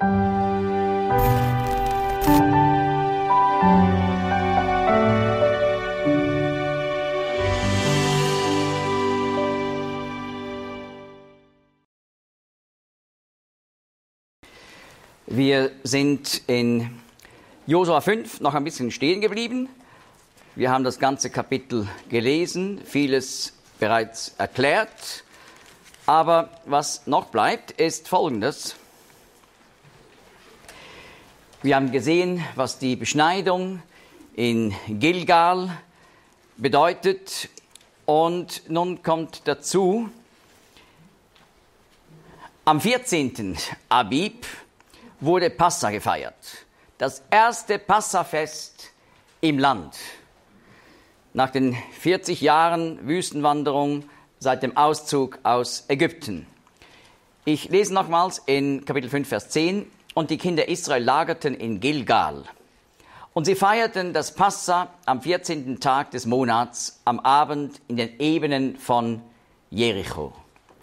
Wir sind in Josua 5 noch ein bisschen stehen geblieben. Wir haben das ganze Kapitel gelesen, vieles bereits erklärt. Aber was noch bleibt, ist Folgendes. Wir haben gesehen, was die Beschneidung in Gilgal bedeutet. Und nun kommt dazu, am 14. Abib wurde Passa gefeiert. Das erste Passafest im Land. Nach den 40 Jahren Wüstenwanderung seit dem Auszug aus Ägypten. Ich lese nochmals in Kapitel 5, Vers 10. Und die Kinder Israel lagerten in Gilgal. Und sie feierten das Passa am 14. Tag des Monats, am Abend in den Ebenen von Jericho.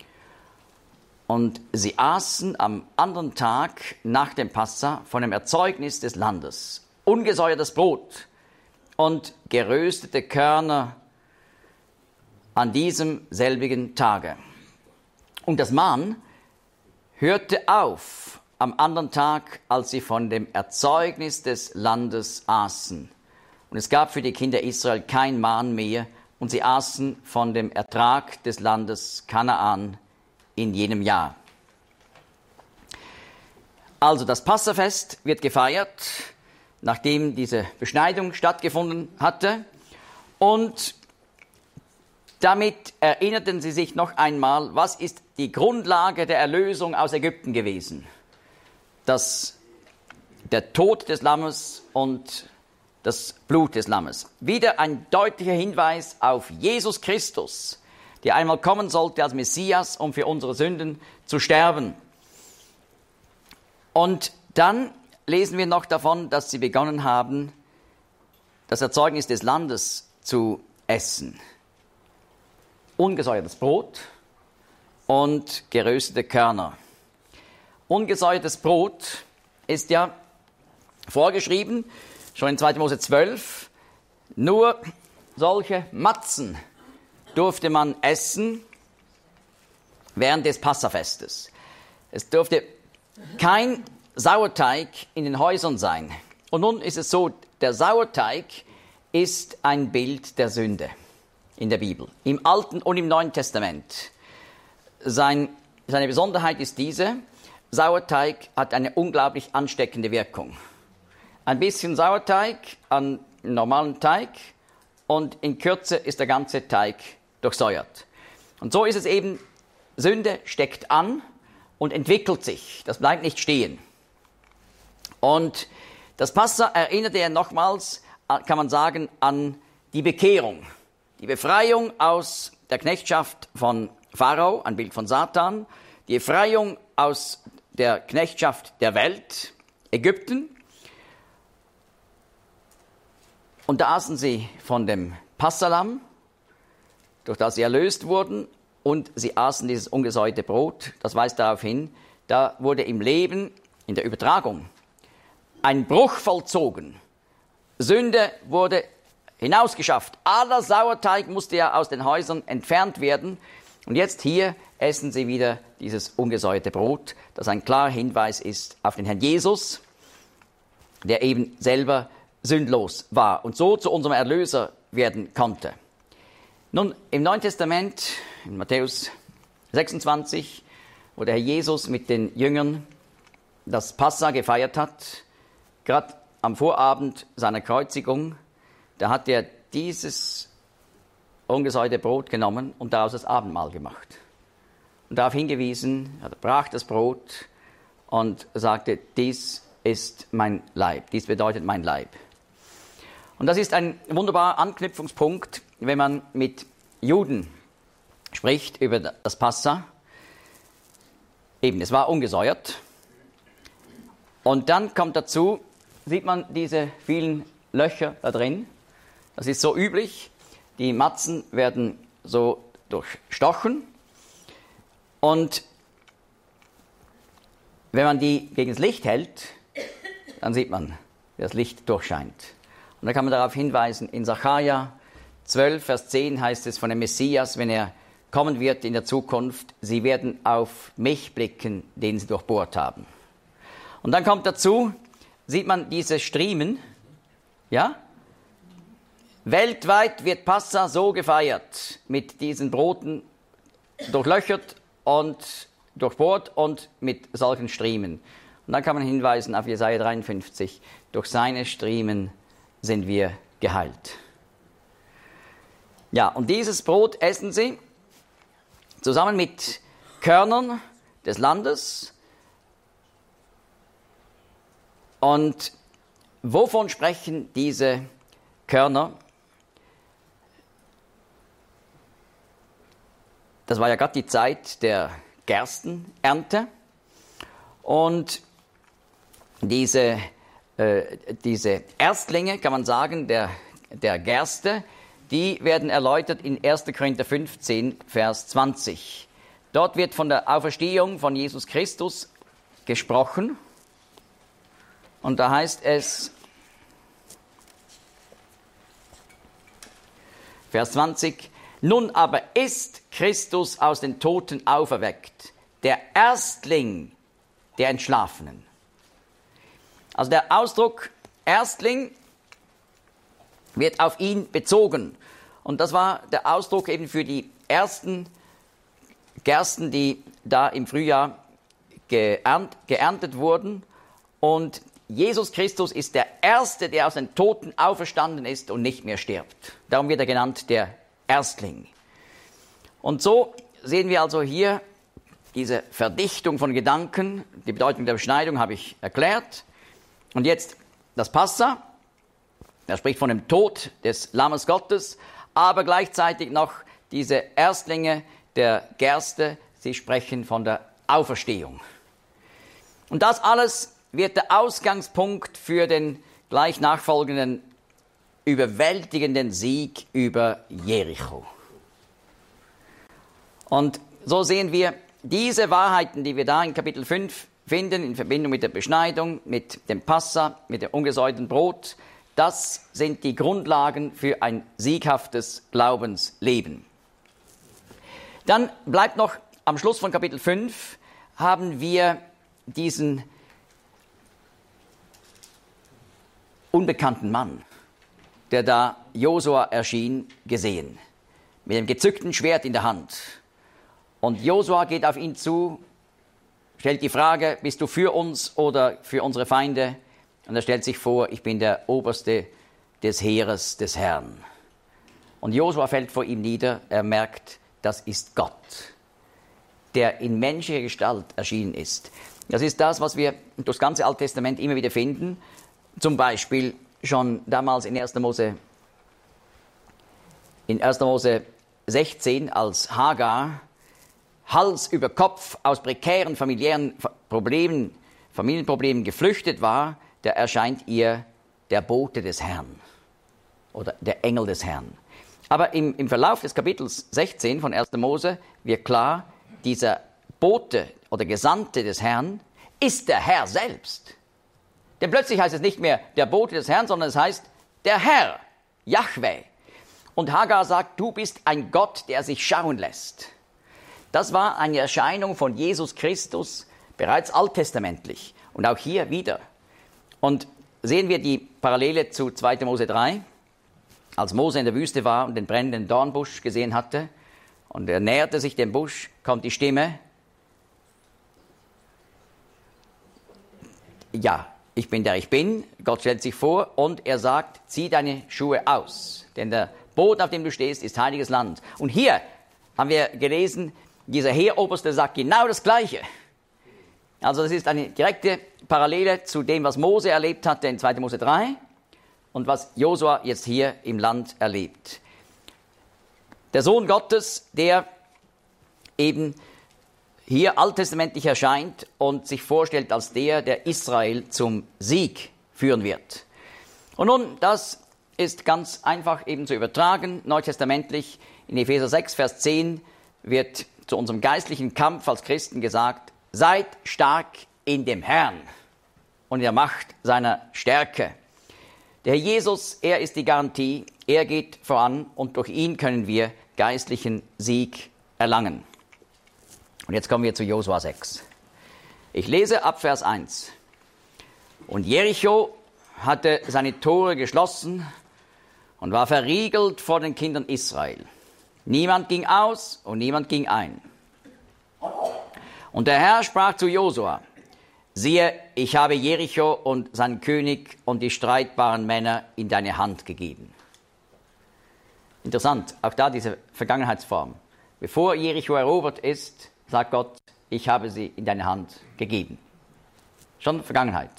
Und sie aßen am anderen Tag nach dem Passa von dem Erzeugnis des Landes ungesäuertes Brot und geröstete Körner an diesem selbigen Tage. Und das Mann hörte auf am anderen Tag, als sie von dem Erzeugnis des Landes aßen. Und es gab für die Kinder Israel kein Mann mehr, und sie aßen von dem Ertrag des Landes Kanaan in jenem Jahr. Also das Passafest wird gefeiert, nachdem diese Beschneidung stattgefunden hatte. Und damit erinnerten sie sich noch einmal, was ist die Grundlage der Erlösung aus Ägypten gewesen? Der Tod des Lammes und das Blut des Lammes. Wieder ein deutlicher Hinweis auf Jesus Christus, der einmal kommen sollte als Messias, um für unsere Sünden zu sterben. Und dann lesen wir noch davon, dass sie begonnen haben, das Erzeugnis des Landes zu essen. Ungesäuertes Brot und geröstete Körner. Ungesäuertes Brot ist ja vorgeschrieben, schon in 2. Mose 12, nur solche Matzen durfte man essen während des Passafestes. Es durfte kein Sauerteig in den Häusern sein. Und nun ist es so, der Sauerteig ist ein Bild der Sünde in der Bibel, im Alten und im Neuen Testament. Seine Besonderheit ist diese: Sauerteig hat eine unglaublich ansteckende Wirkung. Ein bisschen Sauerteig an normalen Teig und in Kürze ist der ganze Teig durchsäuert. Und so ist es eben, Sünde steckt an und entwickelt sich. Das bleibt nicht stehen. Und das Passa erinnerte er nochmals, kann man sagen, an die Bekehrung. Die Befreiung aus der Knechtschaft von Pharao, ein Bild von Satan. Die Befreiung aus der Knechtschaft der Welt, Ägypten. Und da aßen sie von dem Passalamm, durch das sie erlöst wurden, und sie aßen dieses ungesäuerte Brot. Das weist darauf hin, da wurde im Leben, in der Übertragung, ein Bruch vollzogen. Sünde wurde hinausgeschafft. Aller Sauerteig musste ja aus den Häusern entfernt werden. Und jetzt hier essen sie wieder dieses ungesäuerte Brot, das ein klarer Hinweis ist auf den Herrn Jesus, der eben selber sündlos war und so zu unserem Erlöser werden konnte. Nun, im Neuen Testament, in Matthäus 26, wo der Herr Jesus mit den Jüngern das Passa gefeiert hat, gerade am Vorabend seiner Kreuzigung, da hat er dieses ungesäuerte Brot genommen und daraus das Abendmahl gemacht. Und darauf hingewiesen, er brach das Brot und sagte, dies ist mein Leib, dies bedeutet mein Leib. Und das ist ein wunderbarer Anknüpfungspunkt, wenn man mit Juden spricht über das Passa. Eben, es war ungesäuert. Und dann kommt dazu, sieht man diese vielen Löcher da drin. Das ist so üblich. Die Matzen werden so durchstochen. Und wenn man die gegen das Licht hält, dann sieht man, wie das Licht durchscheint. Und da kann man darauf hinweisen, in Sacharja 12, Vers 10 heißt es von dem Messias, wenn er kommen wird in der Zukunft, sie werden auf mich blicken, den sie durchbohrt haben. Und dann kommt dazu, sieht man diese Striemen, ja? Weltweit wird Passa so gefeiert, mit diesen Broten durchlöchert und durchbohrt und mit solchen Striemen. Und dann kann man hinweisen auf Jesaja 53, durch seine Striemen sind wir geheilt. Ja, und dieses Brot essen sie zusammen mit Körnern des Landes. Und wovon sprechen diese Körner? Das war ja gerade die Zeit der Gerstenernte. Und diese Erstlinge, kann man sagen, der Gerste, die werden erläutert in 1. Korinther 15, Vers 20. Dort wird von der Auferstehung von Jesus Christus gesprochen. Und da heißt es, Vers 20, nun aber ist Christus aus den Toten auferweckt, der Erstling der Entschlafenen. Also der Ausdruck Erstling wird auf ihn bezogen. Und das war der Ausdruck eben für die ersten Gersten, die da im Frühjahr geerntet wurden. Und Jesus Christus ist der Erste, der aus den Toten auferstanden ist und nicht mehr stirbt. Darum wird er genannt der Erstling. Und so sehen wir also hier diese Verdichtung von Gedanken. Die Bedeutung der Beschneidung habe ich erklärt. Und jetzt das Passa. Er spricht von dem Tod des Lammes Gottes, aber gleichzeitig noch diese Erstlinge der Gerste, sie sprechen von der Auferstehung. Und das alles wird der Ausgangspunkt für den gleich nachfolgenden überwältigenden Sieg über Jericho. Und so sehen wir diese Wahrheiten, die wir da in Kapitel 5 finden, in Verbindung mit der Beschneidung, mit dem Passa, mit dem ungesäuerten Brot, das sind die Grundlagen für ein sieghaftes Glaubensleben. Dann bleibt noch am Schluss von Kapitel 5, haben wir diesen unbekannten Mann, der da Josua erschien, gesehen, mit dem gezückten Schwert in der Hand. Und Josua geht auf ihn zu, stellt die Frage, bist du für uns oder für unsere Feinde? Und er stellt sich vor, ich bin der Oberste des Heeres des Herrn. Und Josua fällt vor ihm nieder, er merkt, das ist Gott, der in menschlicher Gestalt erschienen ist. Das ist das, was wir durch das ganze Alte Testament immer wieder finden. Zum Beispiel schon damals in 1. Mose 16, als Hagar Hals über Kopf aus prekären Familienproblemen geflüchtet war, da erscheint ihr der Bote des Herrn oder der Engel des Herrn. Aber im Verlauf des Kapitels 16 von 1. Mose wird klar, dieser Bote oder Gesandte des Herrn ist der Herr selbst. Denn plötzlich heißt es nicht mehr der Bote des Herrn, sondern es heißt der Herr, Jahwe. Und Hagar sagt, du bist ein Gott, der sich schauen lässt. Das war eine Erscheinung von Jesus Christus, bereits alttestamentlich. Und auch hier wieder. Und sehen wir die Parallele zu 2. Mose 3, als Mose in der Wüste war und den brennenden Dornbusch gesehen hatte und er näherte sich dem Busch, kommt die Stimme, ja, ich bin der ich bin, Gott stellt sich vor und er sagt, zieh deine Schuhe aus, denn der Boden, auf dem du stehst, ist heiliges Land. Und hier haben wir gelesen, dieser Heeroberste sagt genau das Gleiche. Also das ist eine direkte Parallele zu dem, was Mose erlebt hatte in 2. Mose 3 und was Josua jetzt hier im Land erlebt. Der Sohn Gottes, der eben hier alttestamentlich erscheint und sich vorstellt als der Israel zum Sieg führen wird. Und nun, das ist ganz einfach eben zu übertragen, neutestamentlich. In Epheser 6, Vers 10 wird zu unserem geistlichen Kampf als Christen gesagt, seid stark in dem Herrn und in der Macht seiner Stärke. Der Herr Jesus, er ist die Garantie, er geht voran und durch ihn können wir geistlichen Sieg erlangen. Und jetzt kommen wir zu Josua 6. Ich lese ab Vers 1. Und Jericho hatte seine Tore geschlossen und war verriegelt vor den Kindern Israel. Niemand ging aus und niemand ging ein. Und der Herr sprach zu Josua: Siehe, ich habe Jericho und seinen König und die streitbaren Männer in deine Hand gegeben. Interessant, auch da diese Vergangenheitsform. Bevor Jericho erobert ist, sagt Gott, ich habe sie in deine Hand gegeben. Schon Vergangenheit.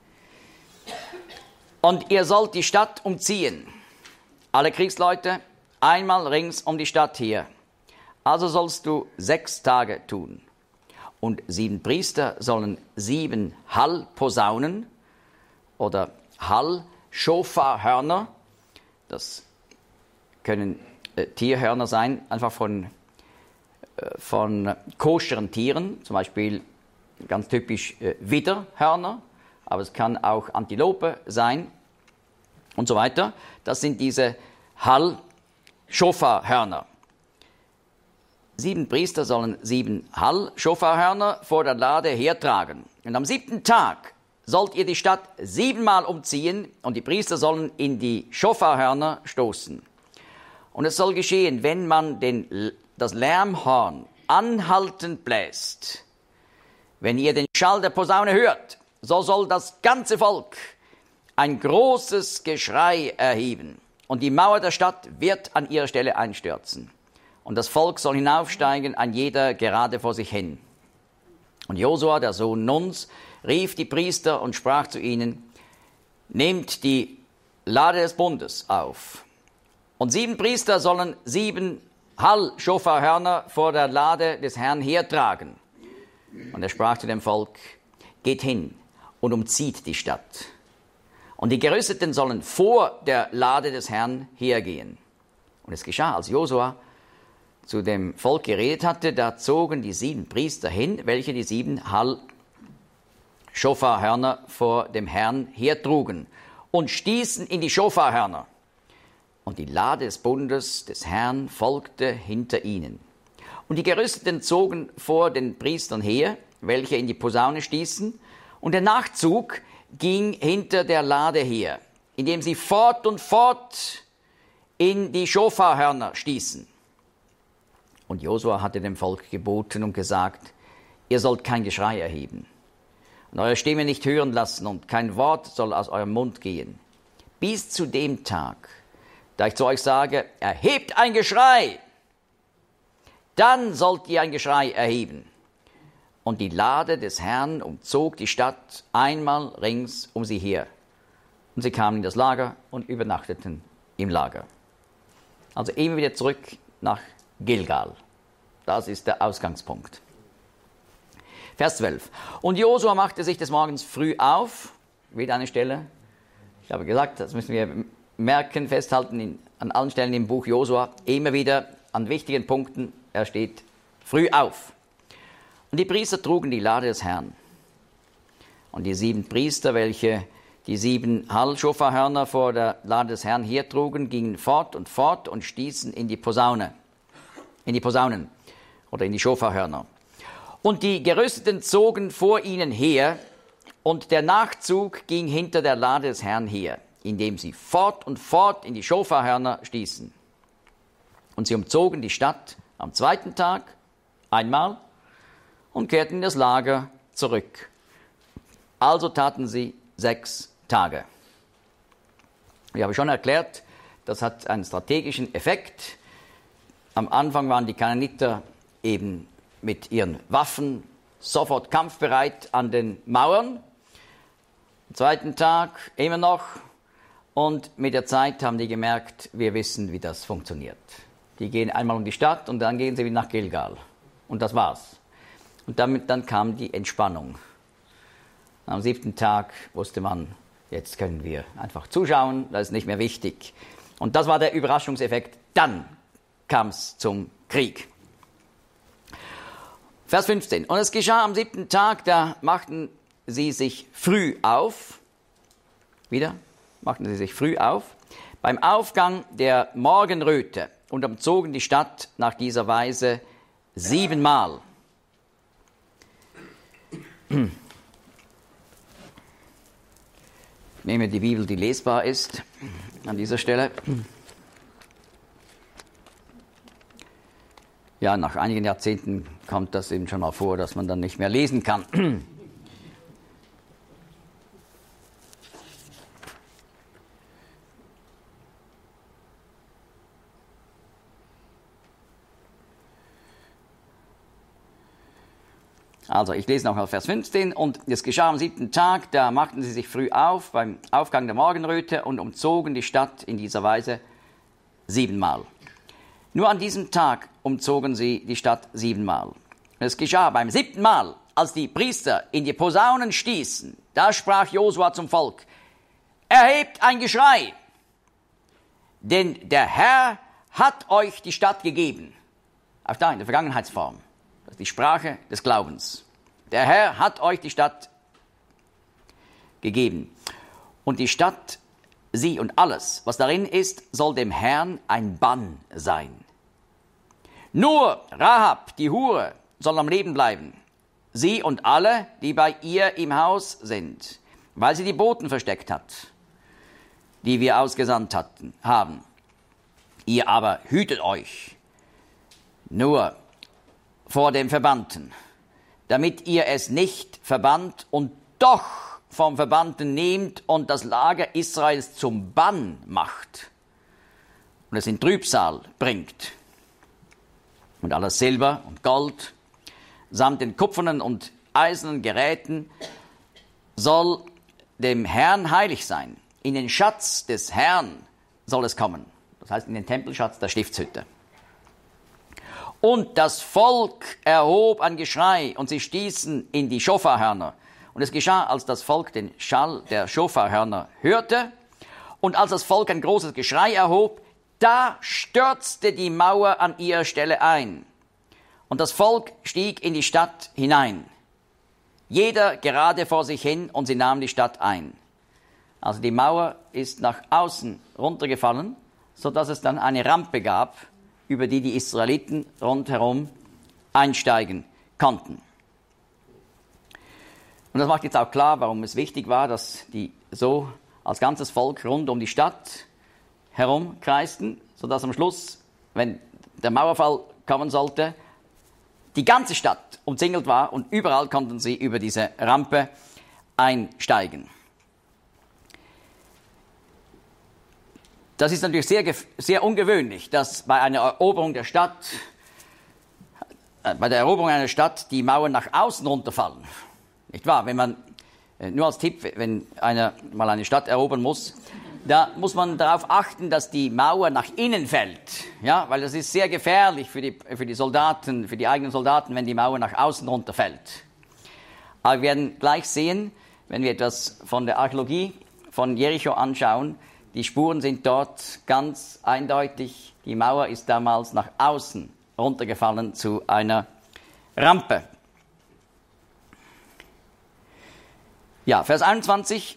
Und ihr sollt die Stadt umziehen. Alle Kriegsleute, einmal rings um die Stadt hier. Also sollst du 6 Tage tun. Und 7 Priester sollen 7 Hallposaunen oder Hall-Schofar-Hörner, das können Tierhörner sein, einfach von koscheren Tieren, zum Beispiel ganz typisch Widderhörner, aber es kann auch Antilope sein und so weiter. Das sind diese Hall-Schofar-Hörner. 7 Priester sollen 7 Hall-Schofar-Hörner vor der Lade hertragen. Und am 7. Tag sollt ihr die Stadt 7-mal umziehen und die Priester sollen in die Schofar-Hörner stoßen. Und es soll geschehen, wenn man das Lärmhorn anhaltend bläst, wenn ihr den Schall der Posaune hört, so soll das ganze Volk ein großes Geschrei erheben und die Mauer der Stadt wird an ihrer Stelle einstürzen. Und das Volk soll hinaufsteigen, ein jeder gerade vor sich hin. Und Josua, der Sohn Nuns, rief die Priester und sprach zu ihnen: Nehmt die Lade des Bundes auf. Und 7 Priester sollen 7 Hall-Schofar-Hörner vor der Lade des Herrn hertragen. Und er sprach zu dem Volk: Geht hin und umzieht die Stadt. Und die Gerüsteten sollen vor der Lade des Herrn hergehen. Und es geschah, als Josua zu dem Volk geredet hatte, da zogen die 7 Priester hin, welche die 7 Hall-Schofar-Hörner vor dem Herrn hertrugen und stießen in die Schofar-Hörner. Und die Lade des Bundes des Herrn folgte hinter ihnen. Und die Gerüsteten zogen vor den Priestern her, welche in die Posaune stießen, und der Nachzug ging hinter der Lade her, indem sie fort und fort in die Schofar-Hörner stießen. Und Josua hatte dem Volk geboten und gesagt: Ihr sollt kein Geschrei erheben und eure Stimme nicht hören lassen und kein Wort soll aus eurem Mund gehen, bis zu dem Tag, da ich zu euch sage: Erhebt ein Geschrei! Dann sollt ihr ein Geschrei erheben. Und die Lade des Herrn umzog die Stadt einmal rings um sie her. Und sie kamen in das Lager und übernachteten im Lager. Also immer wieder zurück nach Gilgal. Das ist der Ausgangspunkt. Vers 12. Und Josua machte sich des Morgens früh auf. Wieder eine Stelle. Ich habe gesagt, das müssen wir merken, festhalten an allen Stellen im Buch Josua. Immer wieder an wichtigen Punkten. Er steht früh auf. Und die Priester trugen die Lade des Herrn. Und die 7 Priester, welche die 7 Hall-Schofar-Hörner vor der Lade des Herrn hertrugen, gingen fort und stießen in die Posaunen oder in die Schofar-Hörner. Und die Gerüsteten zogen vor ihnen her, und der Nachzug ging hinter der Lade des Herrn her, indem sie fort und fort in die Schofar-Hörner stießen. Und sie umzogen die Stadt am 2. Tag einmal und kehrten in das Lager zurück. Also taten sie 6 Tage. Ich habe schon erklärt, das hat einen strategischen Effekt. Am Anfang waren die Kanaaniter eben mit ihren Waffen sofort kampfbereit an den Mauern. Am 2. Tag immer noch. Und mit der Zeit haben die gemerkt, wir wissen, wie das funktioniert. Die gehen einmal um die Stadt und dann gehen sie wieder nach Gilgal. Und das war's. Und dann kam die Entspannung. Am 7. Tag wusste man, jetzt können wir einfach zuschauen, das ist nicht mehr wichtig. Und das war der Überraschungseffekt. Dann kam es zum Krieg. Vers 15. Und es geschah am 7. Tag, da machten sie sich früh auf. Wieder machten sie sich früh auf. Beim Aufgang der Morgenröte und umzogen die Stadt nach dieser Weise 7-mal. Ich nehme die Bibel, die lesbar ist, an dieser Stelle. Ja, nach einigen Jahrzehnten kommt das eben schon mal vor, dass man dann nicht mehr lesen kann. Also, ich lese nochmal Vers 15. Und es geschah am 7. Tag, da machten sie sich früh auf beim Aufgang der Morgenröte und umzogen die Stadt in dieser Weise 7-mal. Nur an diesem Tag umzogen sie die Stadt 7-mal. Es geschah beim 7. Mal, als die Priester in die Posaunen stießen, da sprach Josua zum Volk: Erhebt ein Geschrei, denn der Herr hat euch die Stadt gegeben. Auch da in der Vergangenheitsform. Das ist die Sprache des Glaubens. Der Herr hat euch die Stadt gegeben. Und die Stadt, sie und alles, was darin ist, soll dem Herrn ein Bann sein. Nur Rahab, die Hure, soll am Leben bleiben. Sie und alle, die bei ihr im Haus sind, weil sie die Boten versteckt hat, die wir ausgesandt haben. Ihr aber hütet euch nur vor dem Verbannten, damit ihr es nicht verbannt und doch vom Verbannten nehmt und das Lager Israels zum Bann macht und es in Trübsal bringt. Und alles Silber und Gold samt den kupfernen und eisernen Geräten soll dem Herrn heilig sein. In den Schatz des Herrn soll es kommen. Das heißt in den Tempelschatz der Stiftshütte. Und das Volk erhob ein Geschrei, und sie stießen in die Schofarhörner. Und es geschah, als das Volk den Schall der Schofarhörner hörte, und als das Volk ein großes Geschrei erhob, da stürzte die Mauer an ihrer Stelle ein. Und das Volk stieg in die Stadt hinein. Jeder gerade vor sich hin, und sie nahmen die Stadt ein. Also die Mauer ist nach außen runtergefallen, sodass es dann eine Rampe gab, über die die Israeliten rundherum einsteigen konnten. Und das macht jetzt auch klar, warum es wichtig war, dass die so als ganzes Volk rund um die Stadt herumkreisten, sodass am Schluss, wenn der Mauerfall kommen sollte, die ganze Stadt umzingelt war und überall konnten sie über diese Rampe einsteigen. Das ist natürlich sehr ungewöhnlich, dass bei einer Eroberung der Stadt, einer Stadt die Mauern nach außen runterfallen. Nicht wahr? Wenn man, nur als Tipp, wenn einer mal eine Stadt erobern muss, da muss man darauf achten, dass die Mauer nach innen fällt. Ja, weil das ist sehr gefährlich für die Soldaten, für die eigenen Soldaten, wenn die Mauer nach außen runterfällt. Aber wir werden gleich sehen, wenn wir etwas von der Archäologie von Jericho anschauen, die Spuren sind dort ganz eindeutig. Die Mauer ist damals nach außen runtergefallen zu einer Rampe. Ja, Vers 21.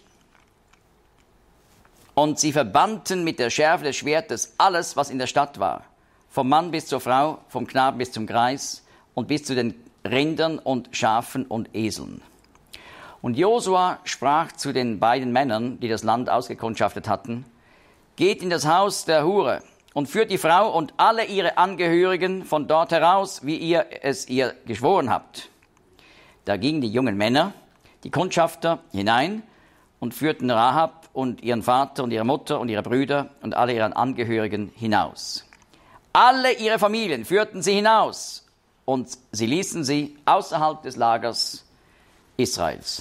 Und sie verbannten mit der Schärfe des Schwertes alles, was in der Stadt war. Vom Mann bis zur Frau, vom Knaben bis zum Greis und bis zu den Rindern und Schafen und Eseln. Und Josua sprach zu den beiden Männern, die das Land ausgekundschaftet hatten: Geht in das Haus der Hure und führt die Frau und alle ihre Angehörigen von dort heraus, wie ihr es ihr geschworen habt. Da gingen die jungen Männer, die Kundschafter, hinein und führten Rahab und ihren Vater und ihre Mutter und ihre Brüder und alle ihren Angehörigen hinaus. Alle ihre Familien führten sie hinaus und sie ließen sie außerhalb des Lagers Israels.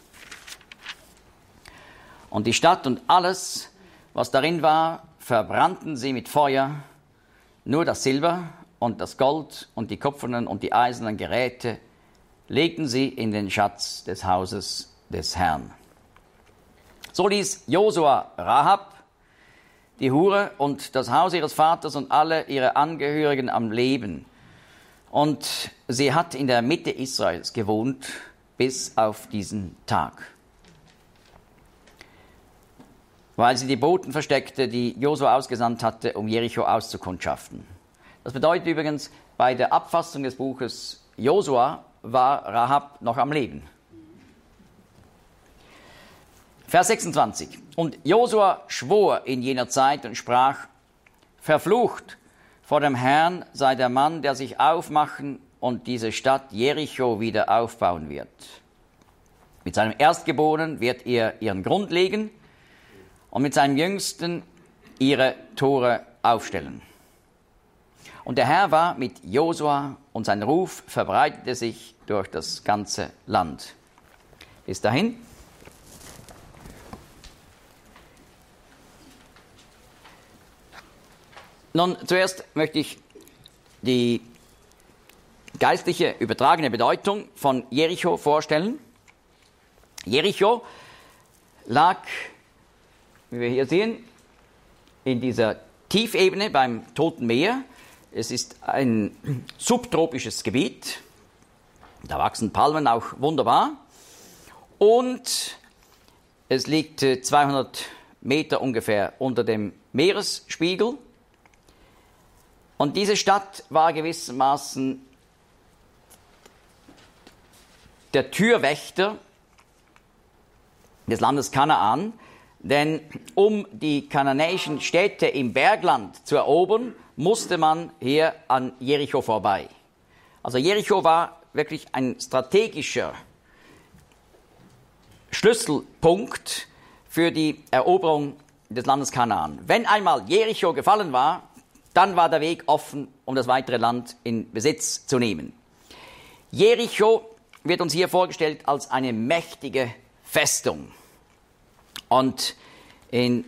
Und die Stadt und alles, was darin war, verbrannten sie mit Feuer. Nur das Silber und das Gold und die kupfernen und die eisernen Geräte legten sie in den Schatz des Hauses des Herrn. So ließ Josua Rahab, die Hure, und das Haus ihres Vaters und alle ihre Angehörigen am Leben. Und sie hat in der Mitte Israels gewohnt, bis auf diesen Tag. Weil sie die Boten versteckte, die Josua ausgesandt hatte, um Jericho auszukundschaften. Das bedeutet übrigens, bei der Abfassung des Buches Josua war Rahab noch am Leben. Vers 26. Und Josua schwor in jener Zeit und sprach: Verflucht vor dem Herrn sei der Mann, der sich aufmachen und diese Stadt Jericho wieder aufbauen wird. Mit seinem Erstgeborenen wird er ihren Grund legen und mit seinem Jüngsten ihre Tore aufstellen. Und der Herr war mit Josua und sein Ruf verbreitete sich durch das ganze Land. Bis dahin. Nun, zuerst möchte ich die geistliche, übertragene Bedeutung von Jericho vorstellen. Jericho lag, wie wir hier sehen, in dieser Tiefebene beim Toten Meer. Es ist ein subtropisches Gebiet. Da wachsen Palmen auch wunderbar. Und es liegt 200 Meter ungefähr unter dem Meeresspiegel. Und diese Stadt war gewissermaßen der Türwächter des Landes Kanaan, denn um die kananäischen Städte im Bergland zu erobern, musste man hier an Jericho vorbei. Also Jericho war wirklich ein strategischer Schlüsselpunkt für die Eroberung des Landes Kanaan. Wenn einmal Jericho gefallen war, dann war der Weg offen, um das weitere Land in Besitz zu nehmen. Jericho wird uns hier vorgestellt als eine mächtige Festung. Und in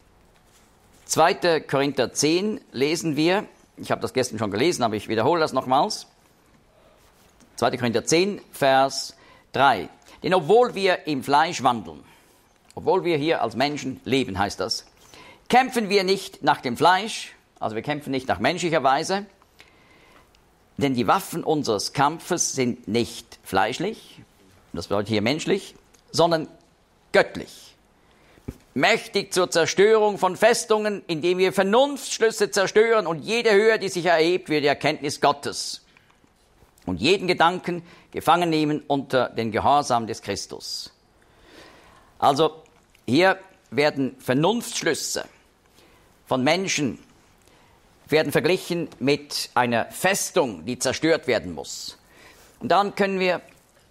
2. Korinther 10 lesen wir, ich habe das gestern schon gelesen, aber ich wiederhole das nochmals. 2. Korinther 10, Vers 3. Denn obwohl wir im Fleisch wandeln, obwohl wir hier als Menschen leben, heißt das, kämpfen wir nicht nach dem Fleisch, also wir kämpfen nicht nach menschlicher Weise, denn die Waffen unseres Kampfes sind nicht fleischlich, das bedeutet hier menschlich, sondern göttlich. Mächtig zur Zerstörung von Festungen, indem wir Vernunftsschlüsse zerstören und jede Höhe, die sich erhebt, wird die Erkenntnis Gottes. Und jeden Gedanken gefangen nehmen unter den Gehorsam des Christus. Also hier werden Vernunftsschlüsse von Menschen werden verglichen mit einer Festung, die zerstört werden muss. Und da können wir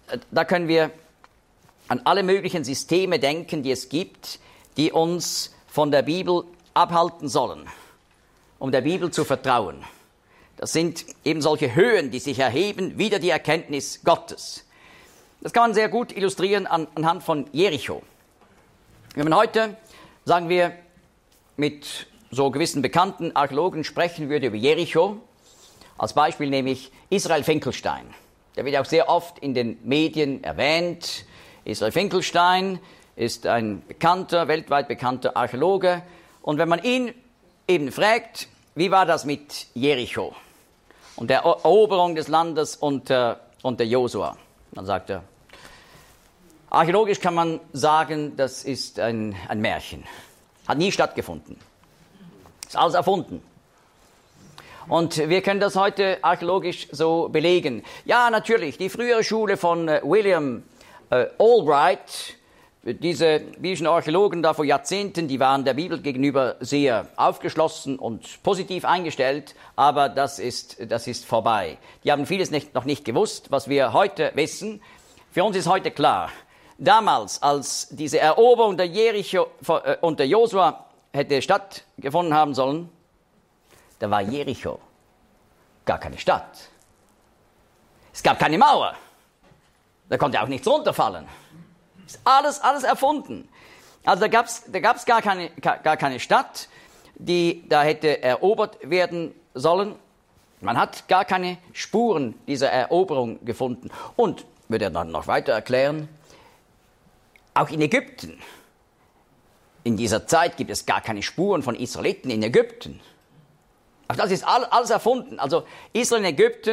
an alle möglichen Systeme denken, die es gibt, die uns von der Bibel abhalten sollen, um der Bibel zu vertrauen. Das sind eben solche Höhen, die sich erheben, wider die Erkenntnis Gottes. Das kann man sehr gut illustrieren anhand von Jericho. Wenn man heute, sagen wir, mit so gewissen bekannten Archäologen sprechen würde über Jericho, als Beispiel nehme ich Israel Finkelstein. Der wird auch sehr oft in den Medien erwähnt. Israel Finkelstein ist ein bekannter, weltweit bekannter Archäologe. Und wenn man ihn eben fragt, wie war das mit Jericho und der Eroberung des Landes unter Josua, dann sagt er, archäologisch kann man sagen, das ist ein Märchen. Hat nie stattgefunden. Ist alles erfunden. Und wir können das heute archäologisch so belegen. Ja, natürlich, die frühere Schule von William Albright, diese biblischen Archäologen da vor Jahrzehnten, die waren der Bibel gegenüber sehr aufgeschlossen und positiv eingestellt, aber das ist vorbei. Die haben vieles noch nicht gewusst, was wir heute wissen. Für uns ist heute klar, damals, als diese Eroberung der Jericho unter Josua hätte stattgefunden haben sollen, da war Jericho gar keine Stadt. Es gab keine Mauer. Da konnte auch nichts runterfallen. Ist alles erfunden. Also da gab's gar keine Stadt, die da hätte erobert werden sollen. Man hat gar keine Spuren dieser Eroberung gefunden. Und, würde er dann noch weiter erklären, auch in Ägypten. In dieser Zeit gibt es gar keine Spuren von Israeliten in Ägypten. Auch das ist alles erfunden. Also Israel in Ägypten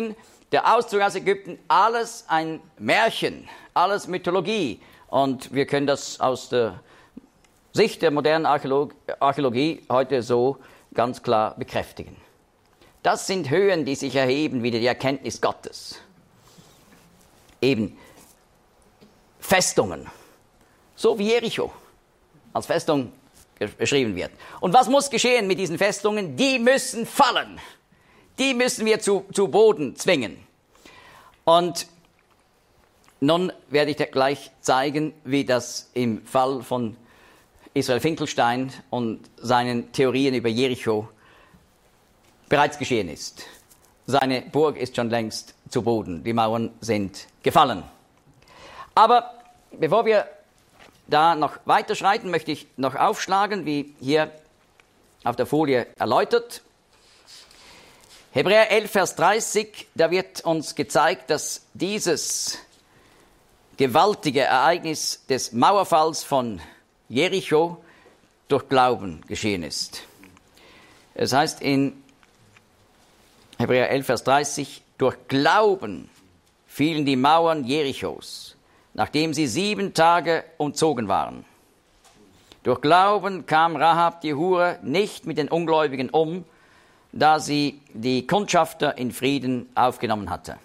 der Auszug aus Ägypten, alles ein Märchen, alles Mythologie. Und wir können das aus der Sicht der modernen Archäologie heute so ganz klar bekräftigen. Das sind Höhen, die sich erheben, wieder die Erkenntnis Gottes. Eben Festungen, so wie Jericho als Festung beschrieben wird. Und was muss geschehen mit diesen Festungen? Die müssen fallen. Die müssen wir zu Boden zwingen. Und nun werde ich dir gleich zeigen, wie das im Fall von Israel Finkelstein und seinen Theorien über Jericho bereits geschehen ist. Seine Burg ist schon längst zu Boden. Die Mauern sind gefallen. Aber bevor wir da noch weiterschreiten, möchte ich noch aufschlagen, wie hier auf der Folie erläutert. Hebräer 11, Vers 30, da wird uns gezeigt, dass dieses gewaltige Ereignis des Mauerfalls von Jericho durch Glauben geschehen ist. Es heißt in Hebräer 11, Vers 30, durch Glauben fielen die Mauern Jerichos, nachdem sie 7 Tage umzogen waren. Durch Glauben kam Rahab die Hure nicht mit den Ungläubigen um, da sie die Kundschafter in Frieden aufgenommen hatte.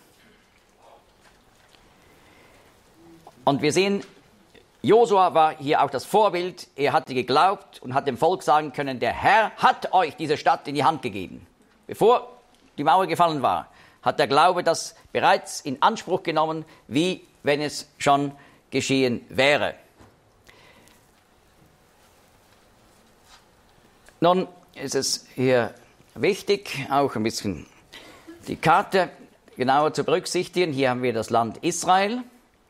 Und wir sehen, Josua war hier auch das Vorbild. Er hatte geglaubt und hat dem Volk sagen können, der Herr hat euch diese Stadt in die Hand gegeben. Bevor die Mauer gefallen war, hat der Glaube das bereits in Anspruch genommen, wie wenn es schon geschehen wäre. Nun ist es hier wichtig, auch ein bisschen die Karte genauer zu berücksichtigen. Hier haben wir das Land Israel.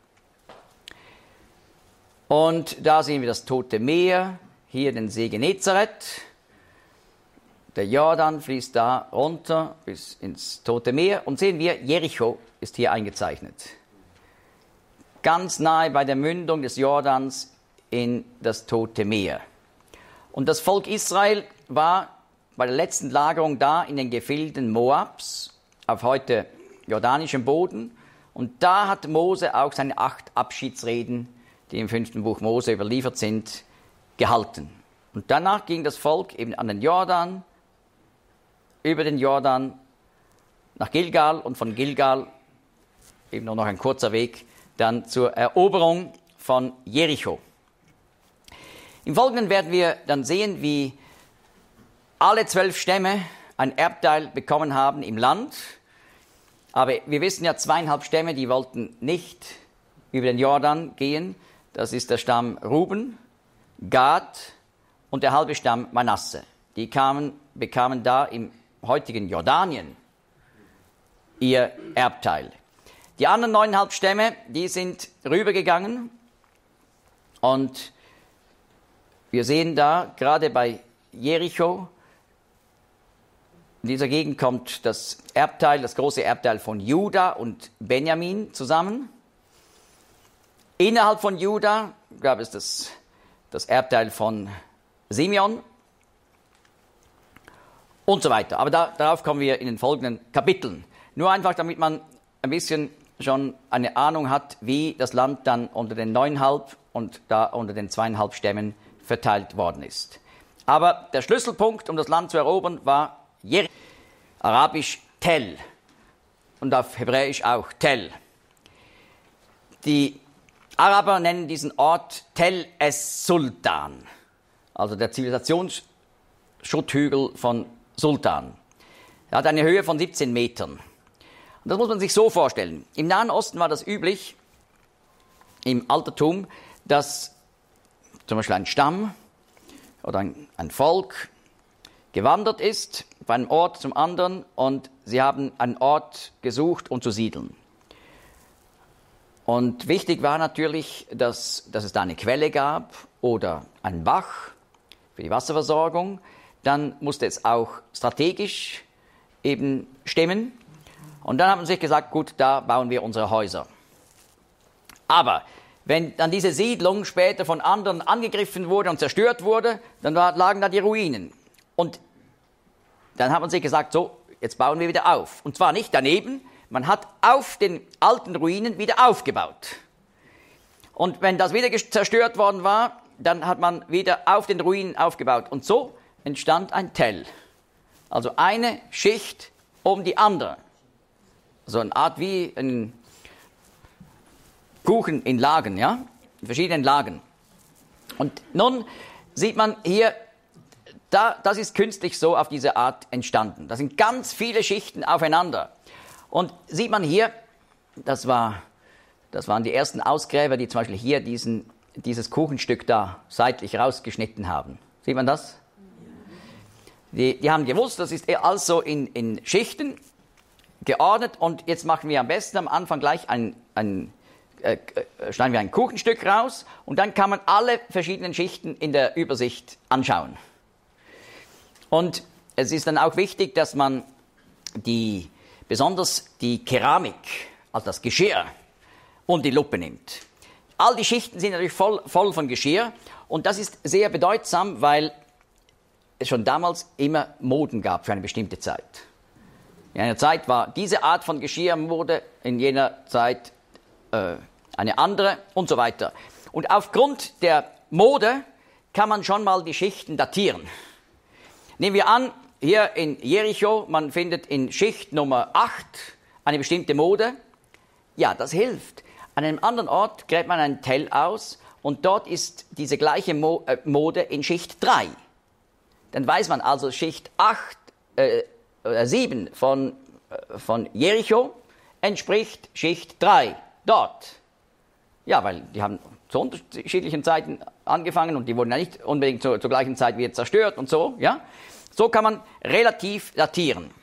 Und da sehen wir das Tote Meer, hier den See Genezareth. Der Jordan fließt da runter bis ins Tote Meer. Und sehen wir, Jericho ist hier eingezeichnet. Ganz nahe bei der Mündung des Jordans in das Tote Meer. Und das Volk Israel war bei der letzten Lagerung da in den Gefilden Moabs, auf heute jordanischem Boden. Und da hat Mose auch seine 8 Abschiedsreden, die im 5. Buch Mose überliefert sind, gehalten. Und danach ging das Volk eben an den Jordan, über den Jordan nach Gilgal und von Gilgal, eben nur noch ein kurzer Weg, dann zur Eroberung von Jericho. Im Folgenden werden wir dann sehen, wie alle 12 Stämme ein Erbteil bekommen haben im Land. Aber wir wissen ja, 2,5 Stämme, die wollten nicht über den Jordan gehen. Das ist der Stamm Ruben, Gad und der halbe Stamm Manasse. Die bekamen da im heutigen Jordanien ihr Erbteil. Die anderen 9,5 Stämme, die sind rübergegangen. Und wir sehen da, gerade bei Jericho, in dieser Gegend kommt das Erbteil, das große Erbteil von Juda und Benjamin zusammen. Innerhalb von Juda gab es das Erbteil von Simeon und so weiter. Aber darauf kommen wir in den folgenden Kapiteln. Nur einfach, damit man ein bisschen schon eine Ahnung hat, wie das Land dann unter den 9,5 und da unter den 2,5 Stämmen verteilt worden ist. Aber der Schlüsselpunkt, um das Land zu erobern, war Jericho, arabisch Tel und auf Hebräisch auch Tel. Die Araber nennen diesen Ort Tel es-Sultan, also der Zivilisationsschutthügel von Sultan. Er hat eine Höhe von 17 Metern. Und das muss man sich so vorstellen. Im Nahen Osten war das üblich, im Altertum, dass zum Beispiel ein Stamm oder ein Volk gewandert ist von einem Ort zum anderen und sie haben einen Ort gesucht, um zu siedeln. Und wichtig war natürlich, dass es da eine Quelle gab oder einen Bach für die Wasserversorgung. Dann musste es auch strategisch eben stimmen. Und dann haben sie sich gesagt, gut, da bauen wir unsere Häuser. Aber wenn dann diese Siedlung später von anderen angegriffen wurde und zerstört wurde, dann lagen da die Ruinen. Und dann haben sie gesagt, so, jetzt bauen wir wieder auf. Und zwar nicht daneben, man hat auf den alten Ruinen wieder aufgebaut. Und wenn das wieder zerstört worden war, dann hat man wieder auf den Ruinen aufgebaut. Und so entstand ein Tell. Also eine Schicht um die andere. So eine Art wie ein Kuchen in Lagen, ja? In verschiedenen Lagen. Und nun sieht man hier, das ist künstlich so auf diese Art entstanden. Da sind ganz viele Schichten aufeinander. Und sieht man hier, das waren die ersten Ausgräber, die zum Beispiel hier dieses Kuchenstück da seitlich rausgeschnitten haben. Sieht man das? Die haben gewusst, das ist also in Schichten geordnet. Und jetzt machen wir am besten am Anfang gleich schneiden wir ein Kuchenstück raus und dann kann man alle verschiedenen Schichten in der Übersicht anschauen. Und es ist dann auch wichtig, dass man besonders die Keramik, also das Geschirr, unter die Lupe nimmt. All die Schichten sind natürlich voll von Geschirr und das ist sehr bedeutsam, weil es schon damals immer Moden gab für eine bestimmte Zeit. In einer Zeit war diese Art von Geschirrmode, in jener Zeit eine andere und so weiter. Und aufgrund der Mode kann man schon mal die Schichten datieren. Nehmen wir an, hier in Jericho, man findet in Schicht Nummer 8 eine bestimmte Mode. Ja, das hilft. An einem anderen Ort gräbt man einen Tell aus und dort ist diese gleiche Mode in Schicht 3. Dann weiß man also, Schicht 7 von Jericho entspricht Schicht 3 dort. Ja, weil die haben zu unterschiedlichen Zeiten angefangen und die wurden ja nicht unbedingt zur gleichen Zeit wieder zerstört und so, ja. So kann man relativ datieren.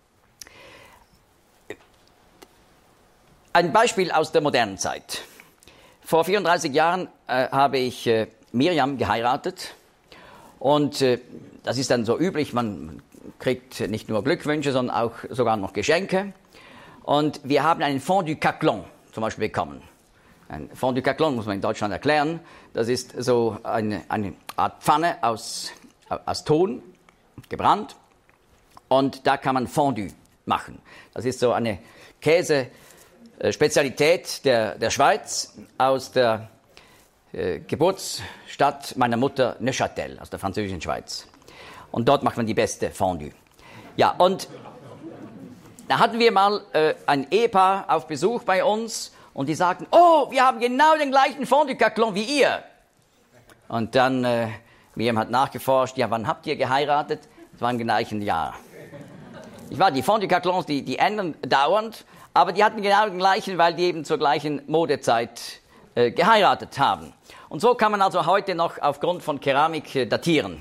Ein Beispiel aus der modernen Zeit. Vor 34 Jahren habe ich Miriam geheiratet und das ist dann so üblich, man kriegt nicht nur Glückwünsche, sondern auch sogar noch Geschenke. Und wir haben einen Fondue Caclon zum Beispiel bekommen. Ein Fondue Caclon muss man in Deutschland erklären. Das ist so eine Art Pfanne aus Ton, gebrannt. Und da kann man Fondue machen. Das ist so eine Käse-Spezialität der Schweiz aus der Geburtsstadt meiner Mutter Neuchâtel, aus der französischen Schweiz. Und dort macht man die beste Fondue. Ja, und da hatten wir mal ein Ehepaar auf Besuch bei uns und die sagten, oh, wir haben genau den gleichen Fondue Caclon wie ihr. Und dann, Miriam hat nachgeforscht, ja, wann habt ihr geheiratet? Das war im gleichen Jahr. Die Fondue Caclons, die ändern dauernd, aber die hatten genau den gleichen, weil die eben zur gleichen Modezeit geheiratet haben. Und so kann man also heute noch aufgrund von Keramik datieren.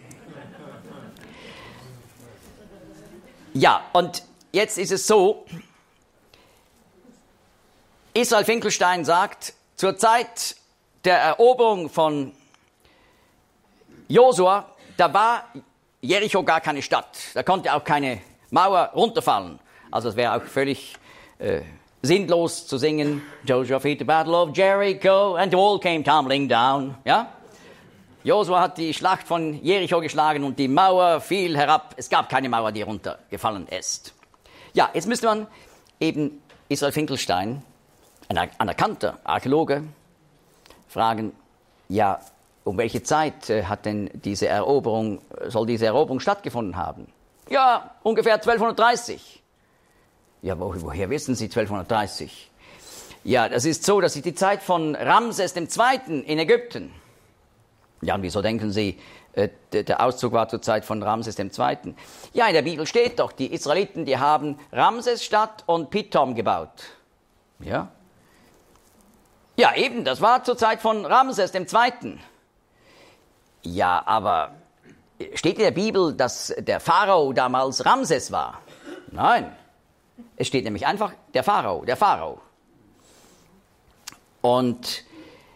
Ja, und jetzt ist es so, Israel Finkelstein sagt, zur Zeit der Eroberung von Josua, da war Jericho gar keine Stadt. Da konnte auch keine Mauer runterfallen. Also es wäre auch völlig sinnlos zu singen, Joshua fought the battle of Jericho and the wall came tumbling down. Ja? Josua hat die Schlacht von Jericho geschlagen und die Mauer fiel herab. Es gab keine Mauer, die runtergefallen ist. Ja, jetzt müsste man eben Israel Finkelstein, ein anerkannter Archäologe, fragen, ja, um welche Zeit soll diese Eroberung stattgefunden haben? Ja, ungefähr 1230. Ja, woher wissen Sie 1230? Ja, das ist so, das ist die Zeit von Ramses II. In Ägypten. Ja, und wieso denken Sie, der Auszug war zur Zeit von Ramses II.? Ja, in der Bibel steht doch, die Israeliten, die haben Ramsesstadt und Pithom gebaut. Ja? Ja, eben, das war zur Zeit von Ramses II. Ja, aber steht in der Bibel, dass der Pharao damals Ramses war? Nein. Es steht nämlich einfach der Pharao. Und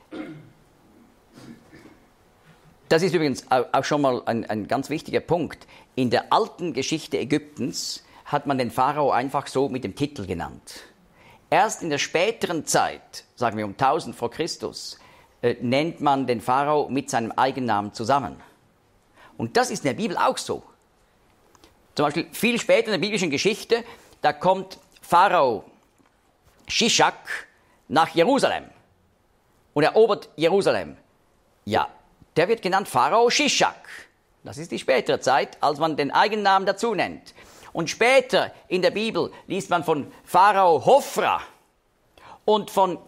das ist übrigens auch schon mal ein ganz wichtiger Punkt. In der alten Geschichte Ägyptens hat man den Pharao einfach so mit dem Titel genannt. Erst in der späteren Zeit, sagen wir um 1000 vor Christus, nennt man den Pharao mit seinem Eigennamen zusammen. Und das ist in der Bibel auch so. Zum Beispiel viel später in der biblischen Geschichte, da kommt Pharao Shishak nach Jerusalem und erobert Jerusalem. Ja, der wird genannt Pharao Shishak. Das ist die spätere Zeit, als man den Eigennamen dazu nennt. Und später in der Bibel liest man von Pharao Hophra und von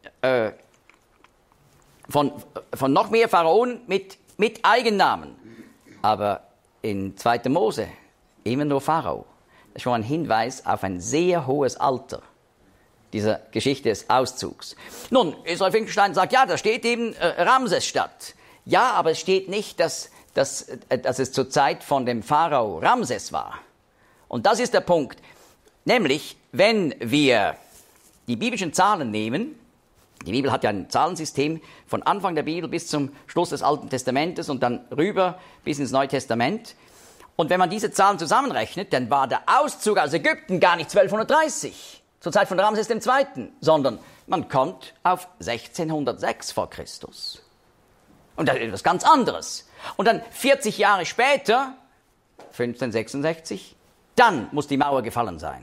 noch mehr Pharaonen mit Eigennamen. Aber in 2. Mose immer nur Pharao. Das ist schon ein Hinweis auf ein sehr hohes Alter dieser Geschichte des Auszugs. Nun, Israel Finkelstein sagt, ja, da steht eben Ramses-Stadt. Ja, aber es steht nicht, dass es zur Zeit von dem Pharao Ramses war. Und das ist der Punkt. Nämlich, wenn wir die biblischen Zahlen nehmen, die Bibel hat ja ein Zahlensystem von Anfang der Bibel bis zum Schluss des Alten Testamentes und dann rüber bis ins Neue Testament. Und wenn man diese Zahlen zusammenrechnet, dann war der Auszug aus Ägypten gar nicht 1230, zur Zeit von Ramses II., sondern man kommt auf 1606 vor Christus. Und das ist etwas ganz anderes. Und dann 40 Jahre später, 1566, dann muss die Mauer gefallen sein.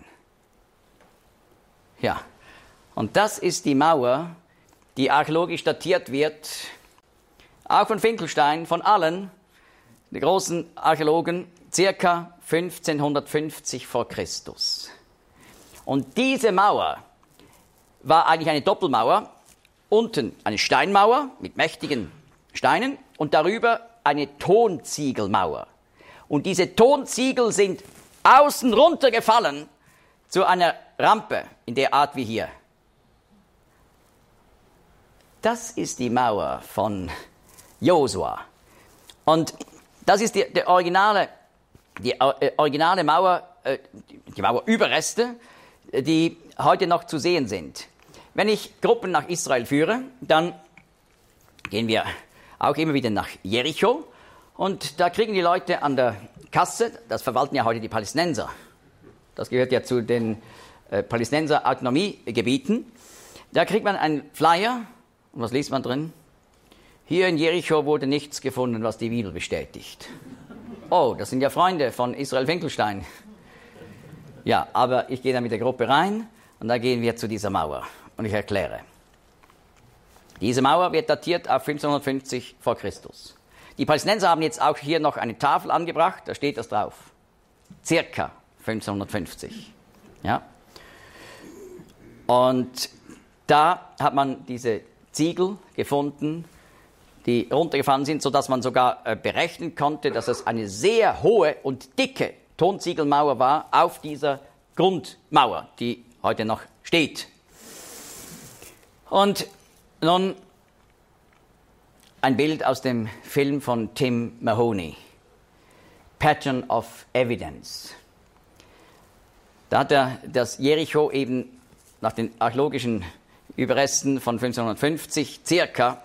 Ja, und das ist die Mauer, die archäologisch datiert wird, auch von Finkelstein, von allen, die großen Archäologen, circa 1550 vor Christus. Und diese Mauer war eigentlich eine Doppelmauer, unten eine Steinmauer mit mächtigen Steinen und darüber eine Tonziegelmauer. Und diese Tonziegel sind außen runtergefallen zu einer Rampe in der Art wie hier. Das ist die Mauer von Josua. Und das ist die originale Mauer, die Mauerüberreste, die heute noch zu sehen sind. Wenn ich Gruppen nach Israel führe, dann gehen wir auch immer wieder nach Jericho. Und da kriegen die Leute an der Kasse, das verwalten ja heute die Palästinenser. Das gehört ja zu den Palästinenser Autonomiegebieten. Da kriegt man einen Flyer. Und was liest man drin? Hier in Jericho wurde nichts gefunden, was die Bibel bestätigt. Oh, das sind ja Freunde von Israel Finkelstein. Ja, aber ich gehe dann mit der Gruppe rein und da gehen wir zu dieser Mauer. Und ich erkläre. Diese Mauer wird datiert auf 1550 vor Christus. Die Palästinenser haben jetzt auch hier noch eine Tafel angebracht, da steht das drauf. Circa 1550. Ja. Und da hat man diese Ziegel gefunden, die runtergefallen sind, sodass man sogar berechnen konnte, dass es eine sehr hohe und dicke Tonziegelmauer war auf dieser Grundmauer, die heute noch steht. Und nun ein Bild aus dem Film von Tim Mahoney, Pattern of Evidence. Da hat er das Jericho eben nach den archäologischen Überresten von 1550 circa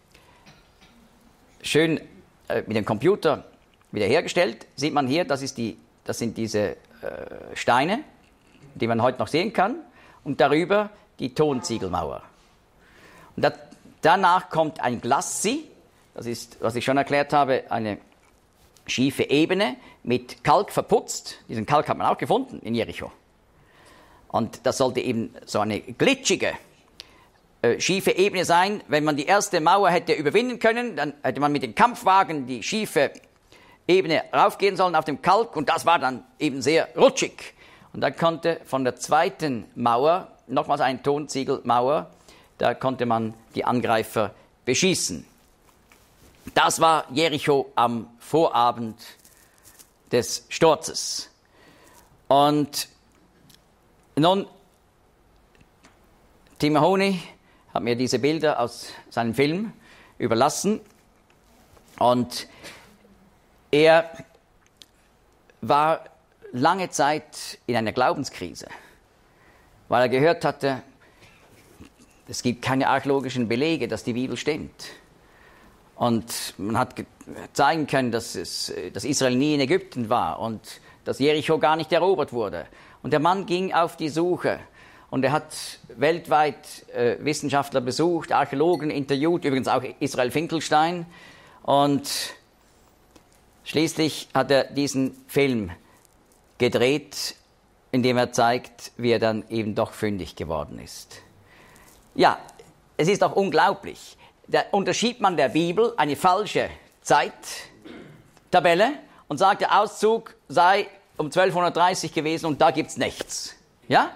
schön mit dem Computer wiederhergestellt. Sieht man hier, das sind diese Steine, die man heute noch sehen kann, und darüber die Tonziegelmauer. Und danach kommt ein Glacis, das ist, was ich schon erklärt habe, eine schiefe Ebene mit Kalk verputzt. Diesen Kalk hat man auch gefunden in Jericho. Und das sollte eben so eine glitschige, schiefe Ebene sein. Wenn man die erste Mauer hätte überwinden können, dann hätte man mit den Kampfwagen die schiefe Ebene raufgehen sollen auf dem Kalk, und das war dann eben sehr rutschig. Und dann konnte von der zweiten Mauer, nochmals eine Tonziegelmauer, da konnte man die Angreifer beschießen. Das war Jericho am Vorabend des Sturzes. Und nun, Tim Mahoney hat mir diese Bilder aus seinem Film überlassen, und er war lange Zeit in einer Glaubenskrise, weil er gehört hatte, es gibt keine archäologischen Belege, dass die Bibel stimmt. Und man hat zeigen können, dass Israel nie in Ägypten war und dass Jericho gar nicht erobert wurde. Und der Mann ging auf die Suche. Und er hat weltweit Wissenschaftler besucht, Archäologen interviewt, übrigens auch Israel Finkelstein. Und schließlich hat er diesen Film gedreht indem er zeigt, wie er dann eben doch fündig geworden ist. Ja, es ist doch unglaublich. Da unterschiebt man der Bibel eine falsche Zeittabelle und sagt, der Auszug sei um 1230 gewesen und da gibt's nichts. Ja?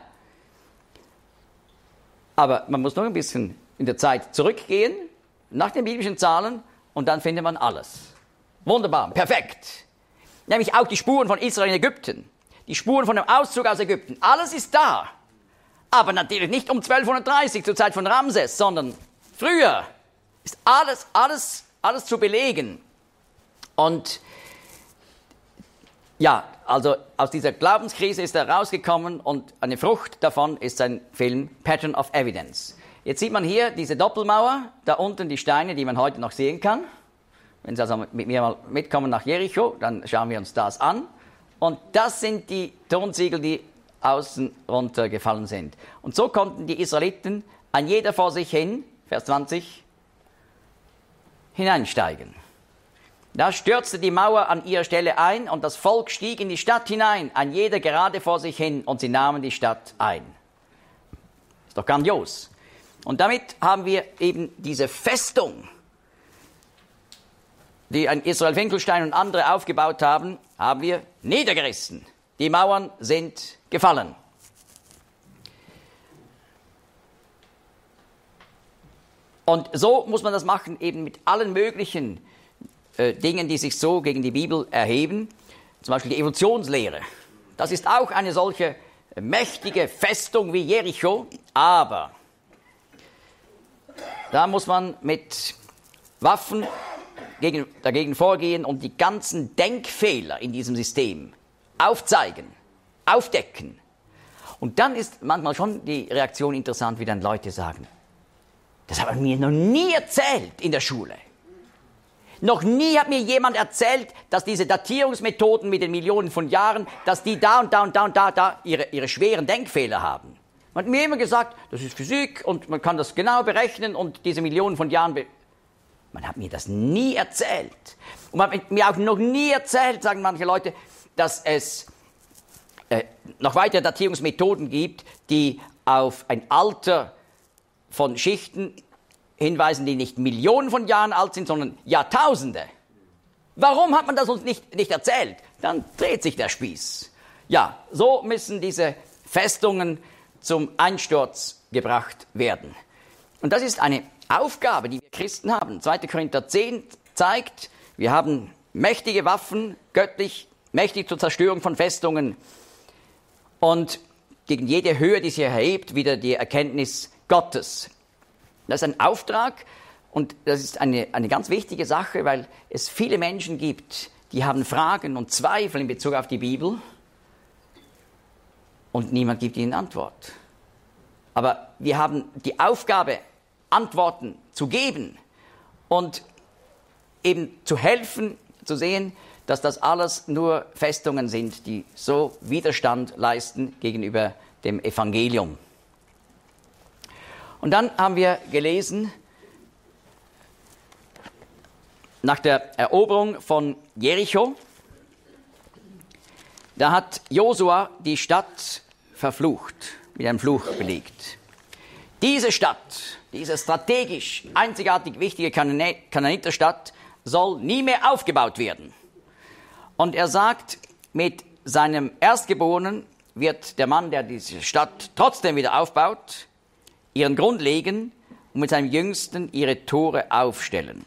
Aber man muss noch ein bisschen in der Zeit zurückgehen, nach den biblischen Zahlen, und dann findet man alles. Wunderbar, perfekt. Nämlich auch die Spuren von Israel in Ägypten, die Spuren von dem Auszug aus Ägypten, alles ist da. Aber natürlich nicht um 1230 zur Zeit von Ramses, sondern früher ist alles zu belegen. Und ja, also aus dieser Glaubenskrise ist er rausgekommen und eine Frucht davon ist sein Film Pattern of Evidence. Jetzt sieht man hier diese Doppelmauer, da unten die Steine, die man heute noch sehen kann. Wenn Sie also mit mir mal mitkommen nach Jericho, dann schauen wir uns das an. Und das sind die Tonsiegel, die außen runtergefallen sind. Und so konnten die Israeliten, ein jeder vor sich hin, Vers 20, hineinsteigen. Da stürzte die Mauer an ihrer Stelle ein und das Volk stieg in die Stadt hinein, ein jeder gerade vor sich hin, und sie nahmen die Stadt ein. Ist doch grandios. Und damit haben wir eben diese Festung, die ein Israel Finkelstein und andere aufgebaut haben, haben wir niedergerissen. Die Mauern sind gefallen. Und so muss man das machen, eben mit allen möglichen Dingen, die sich so gegen die Bibel erheben. Zum Beispiel die Evolutionslehre. Das ist auch eine solche mächtige Festung wie Jericho, aber da muss man mit Waffen dagegen vorgehen und die ganzen Denkfehler in diesem System aufzeigen, aufdecken. Und dann ist manchmal schon die Reaktion interessant, wie dann Leute sagen, das hat man mir noch nie erzählt in der Schule. Noch nie hat mir jemand erzählt, dass diese Datierungsmethoden mit den Millionen von Jahren, dass die da und da ihre schweren Denkfehler haben. Man hat mir immer gesagt, das ist Physik und man kann das genau berechnen und diese Millionen von Jahren... Man hat mir das nie erzählt. Und man hat mir auch noch nie erzählt, sagen manche Leute, dass es noch weitere Datierungsmethoden gibt, die auf ein Alter von Schichten hinweisen, die nicht Millionen von Jahren alt sind, sondern Jahrtausende. Warum hat man das uns nicht erzählt? Dann dreht sich der Spieß. Ja, so müssen diese Festungen zum Einsturz gebracht werden. Und das ist eine Aufgabe, die wir Christen haben. 2. Korinther 10 zeigt, wir haben mächtige Waffen, göttlich, mächtig zur Zerstörung von Festungen und gegen jede Höhe, die sich erhebt, wieder die Erkenntnis Gottes. Das ist ein Auftrag und das ist eine ganz wichtige Sache, weil es viele Menschen gibt, die haben Fragen und Zweifel in Bezug auf die Bibel und niemand gibt ihnen Antwort. Aber wir haben die Aufgabe, Antworten zu geben und eben zu helfen, zu sehen, dass das alles nur Festungen sind, die so Widerstand leisten gegenüber dem Evangelium. Und dann haben wir gelesen, nach der Eroberung von Jericho, da hat Josua die Stadt verflucht, mit einem Fluch belegt. Diese Stadt, diese strategisch einzigartig wichtige Kanaaniterstadt, soll nie mehr aufgebaut werden. Und er sagt, mit seinem Erstgeborenen wird der Mann, der diese Stadt trotzdem wieder aufbaut, ihren Grund legen und mit seinem Jüngsten ihre Tore aufstellen.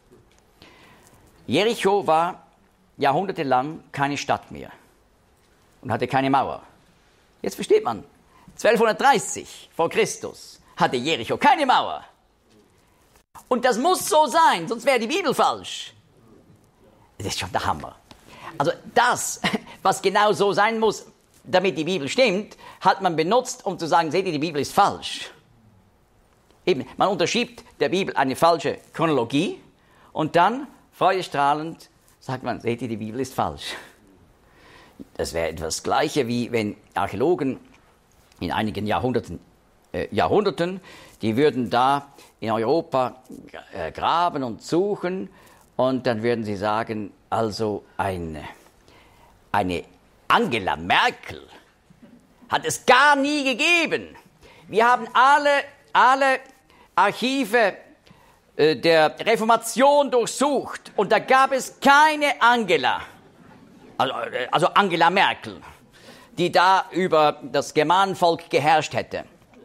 Jericho war jahrhundertelang keine Stadt mehr und hatte keine Mauer. Jetzt versteht man, 1230 vor Christus hatte Jericho keine Mauer. Und das muss so sein, sonst wäre die Bibel falsch. Das ist schon der Hammer. Also das, was genau so sein muss, damit die Bibel stimmt, hat man benutzt, um zu sagen, seht ihr, die Bibel ist falsch. Eben, man unterschiebt der Bibel eine falsche Chronologie und dann, freudestrahlend, sagt man, seht ihr, die Bibel ist falsch. Das wäre etwas Gleiche, wie wenn Archäologen in einigen Jahrhunderten, die würden da in Europa graben und suchen und dann würden sie sagen, also eine Angela Merkel hat es gar nie gegeben. Wir haben alle Archive der Reformation durchsucht und da gab es keine Angela, also Angela Merkel, die da über das Germanenvolk geherrscht hätte.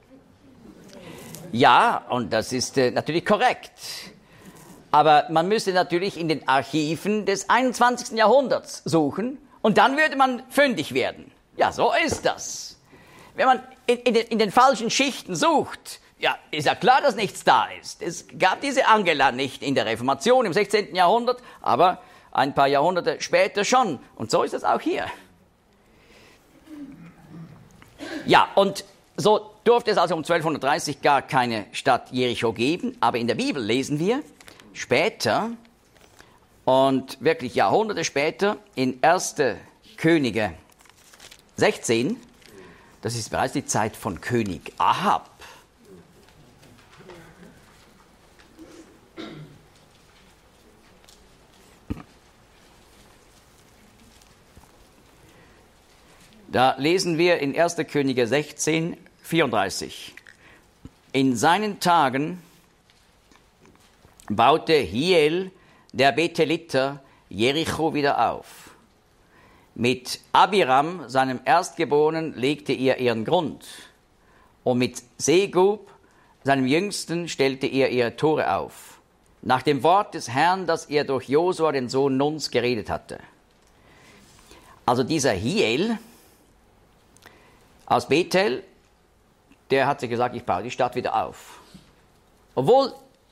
Ja, und das ist natürlich korrekt. Aber man müsste natürlich in den Archiven des 21. Jahrhunderts suchen und dann würde man fündig werden. Ja, so ist das. Wenn man in den falschen Schichten sucht, ja, ist ja klar, dass nichts da ist. Es gab diese Angela nicht in der Reformation im 16. Jahrhundert, aber ein paar Jahrhunderte später schon. Und so ist es auch hier. Ja, und so durfte es also um 1230 gar keine Stadt Jericho geben, aber in der Bibel lesen wir später und wirklich Jahrhunderte später in 1. Könige 16, das ist bereits die Zeit von König Ahab. Da lesen wir in 1. Könige 16, 34. In seinen Tagen baute Hiel, der Betheliter, Jericho wieder auf. Mit Abiram, seinem Erstgeborenen, legte ihr ihren Grund. Und mit Segub, seinem Jüngsten, stellte ihr ihre Tore auf. Nach dem Wort des Herrn, das er durch Josua, den Sohn Nuns, geredet hatte. Also dieser Hiel aus Bethel, der hat sich gesagt, ich baue die Stadt wieder auf. Obwohl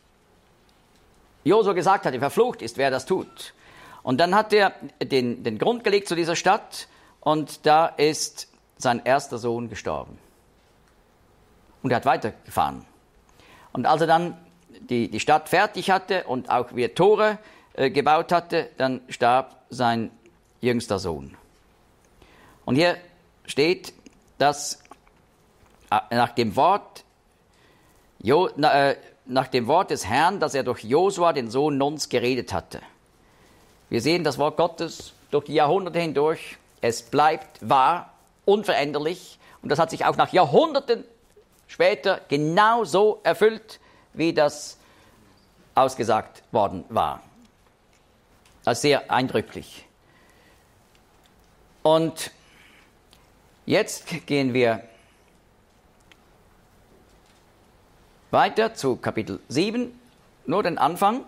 Josua gesagt hatte, verflucht ist, wer das tut. Und dann hat er den Grund gelegt zu dieser Stadt und da ist sein erster Sohn gestorben. Und er hat weitergefahren. Und als er dann die Stadt fertig hatte und auch wieder Tore gebaut hatte, dann starb sein jüngster Sohn. Und hier steht, dass nach dem Wort des Herrn, das er durch Josua, den Sohn Nuns, geredet hatte. Wir sehen das Wort Gottes durch die Jahrhunderte hindurch. Es bleibt wahr, unveränderlich. Und das hat sich auch nach Jahrhunderten später genau so erfüllt, wie das ausgesagt worden war. Das ist sehr eindrücklich. Und jetzt gehen wir weiter zu Kapitel 7, nur den Anfang.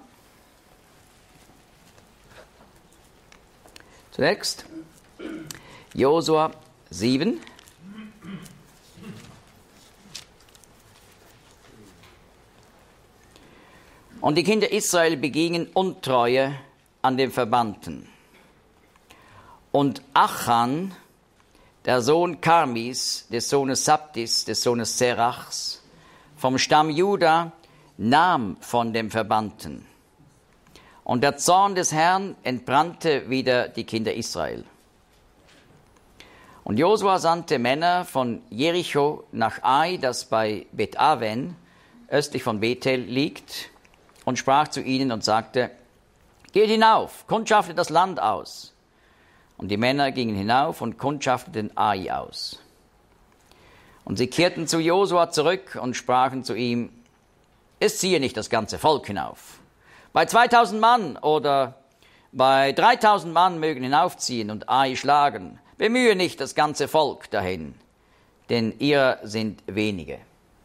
Zunächst Josua 7. Und die Kinder Israel begingen Untreue an den Verbannten. Und Achan, der Sohn Karmis, des Sohnes Sabdis, des Sohnes Serachs, vom Stamm Juda, nahm von dem Verbannten. Und der Zorn des Herrn entbrannte wieder die Kinder Israel. Und Josua sandte Männer von Jericho nach Ai, das bei Bet-Aven, östlich von Bethel liegt, und sprach zu ihnen und sagte, geht hinauf, kundschaftet das Land aus. Und die Männer gingen hinauf und kundschafteten Ai aus. Und sie kehrten zu Josua zurück und sprachen zu ihm, es ziehe nicht das ganze Volk hinauf. Bei 2000 Mann oder bei 3000 Mann mögen hinaufziehen und Ai schlagen. Bemühe nicht das ganze Volk dahin, denn ihr sind wenige.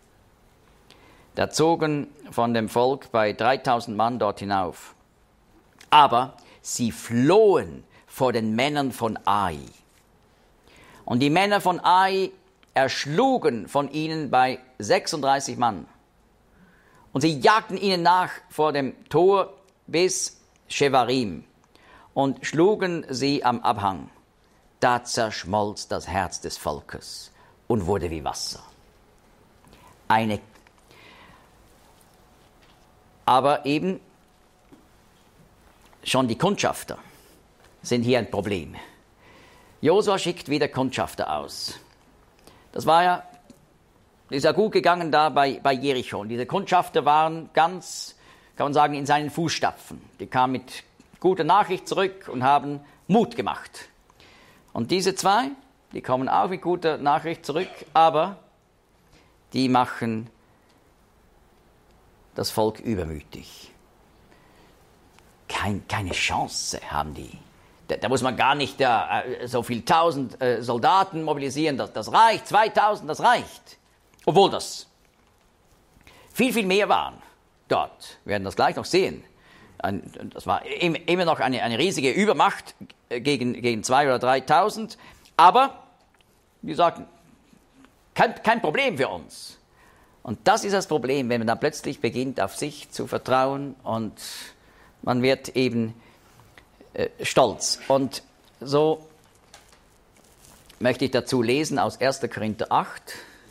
Da zogen von dem Volk bei 3000 Mann dort hinauf. Aber sie flohen vor den Männern von Ai. Und die Männer von Ai erschlugen von ihnen bei 36 Mann. Und sie jagten ihnen nach vor dem Tor bis Shevarim und schlugen sie am Abhang. Da zerschmolz das Herz des Volkes und wurde wie Wasser. Aber eben schon die Kundschafter sind hier ein Problem. Josua schickt wieder Kundschafter aus. Das ist ja gut gegangen da bei Jericho. Und diese Kundschafter waren ganz, kann man sagen, in seinen Fußstapfen. Die kamen mit guter Nachricht zurück und haben Mut gemacht. Und diese zwei, die kommen auch mit guter Nachricht zurück, aber die machen das Volk übermütig. Keine Chance haben die. Da muss man gar nicht so viel 1000 Soldaten mobilisieren, das reicht, 2000, das reicht. Obwohl das viel, viel mehr waren dort. Wir werden das gleich noch sehen. Das war immer noch eine riesige Übermacht gegen 2.000 oder 3.000. Aber die sagten, kein Problem für uns. Und das ist das Problem, wenn man dann plötzlich beginnt, auf sich zu vertrauen und man wird eben stolz. Und so möchte ich dazu lesen aus 1. Korinther 8.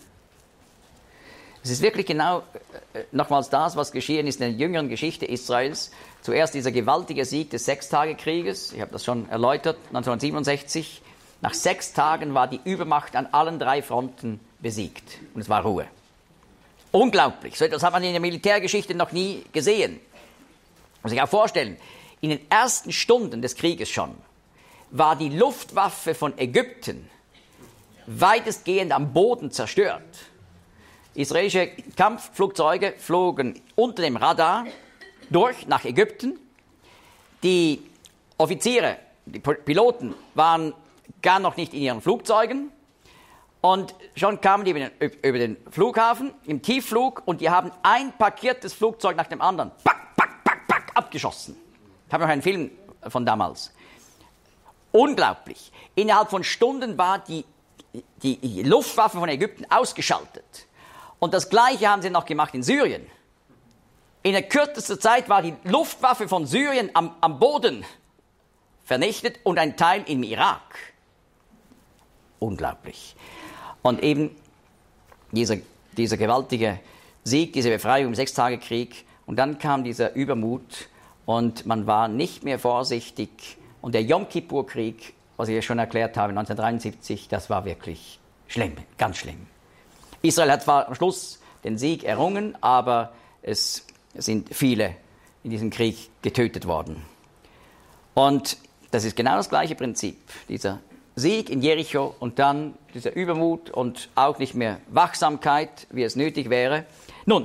Es ist wirklich genau nochmals das, was geschehen ist in der jüngeren Geschichte Israels. Zuerst dieser gewaltige Sieg des Sechstagekrieges, ich habe das schon erläutert, 1967. Nach 6 Tagen war die Übermacht an allen 3 Fronten besiegt und es war Ruhe. Unglaublich, so etwas hat man in der Militärgeschichte noch nie gesehen. Man muss sich auch vorstellen, in den ersten Stunden des Krieges schon war die Luftwaffe von Ägypten weitestgehend am Boden zerstört. Israelische Kampfflugzeuge flogen unter dem Radar durch nach Ägypten. Die Offiziere, die Piloten waren gar noch nicht in ihren Flugzeugen. Und schon kamen die über den Flughafen im Tiefflug und die haben ein parkiertes Flugzeug nach dem anderen abgeschossen. Ich habe noch einen Film von damals. Unglaublich. Innerhalb von Stunden war die Luftwaffe von Ägypten ausgeschaltet. Und das Gleiche haben sie noch gemacht in Syrien. In der kürzesten Zeit war die Luftwaffe von Syrien am Boden vernichtet und ein Teil im Irak. Unglaublich. Und eben dieser gewaltige Sieg, diese Befreiung im Sechstagekrieg. Und dann kam dieser Übermut und man war nicht mehr vorsichtig. Und der Yom Kippur-Krieg, was ich ja schon erklärt habe, 1973, das war wirklich schlimm, ganz schlimm. Israel hat zwar am Schluss den Sieg errungen, aber es sind viele in diesem Krieg getötet worden. Und das ist genau das gleiche Prinzip, dieser Sieg in Jericho und dann dieser Übermut und auch nicht mehr Wachsamkeit, wie es nötig wäre. Nun,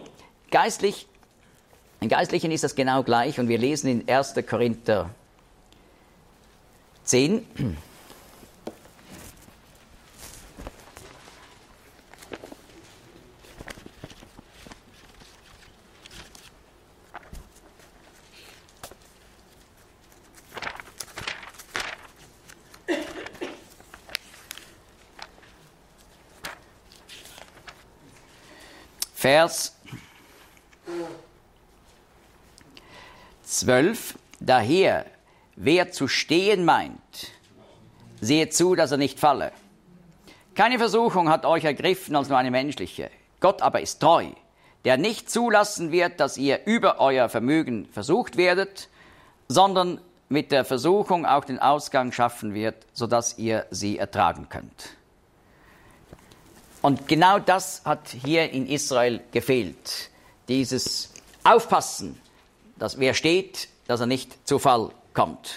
im Geistlichen ist das genau gleich und wir lesen in 1. Korinther 10. Vers 12. Daher, wer zu stehen meint, seht zu, dass er nicht falle. Keine Versuchung hat euch ergriffen als nur eine menschliche. Gott aber ist treu, der nicht zulassen wird, dass ihr über euer Vermögen versucht werdet, sondern mit der Versuchung auch den Ausgang schaffen wird, sodass ihr sie ertragen könnt. Und genau das hat hier in Israel gefehlt. Dieses Aufpassen, dass wer steht, dass er nicht zu Fall kommt.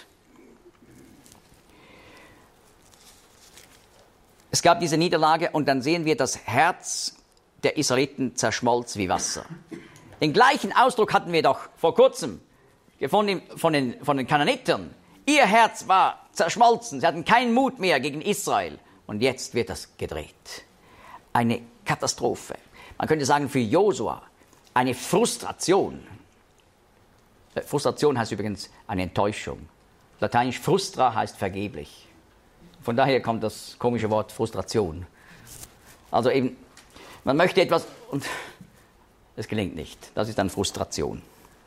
Es gab diese Niederlage und dann sehen wir, das Herz der Israeliten zerschmolz wie Wasser. Den gleichen Ausdruck hatten wir doch vor kurzem gefunden von den Kanaanitern. Ihr Herz war zerschmolzen, sie hatten keinen Mut mehr gegen Israel. Und jetzt wird das gedreht. Eine Katastrophe. Man könnte sagen für Josua eine Frustration. Frustration heißt übrigens eine Enttäuschung. Lateinisch frustra heißt vergeblich. Von daher kommt das komische Wort Frustration. Also eben, man möchte etwas und es gelingt nicht. Das ist dann Frustration.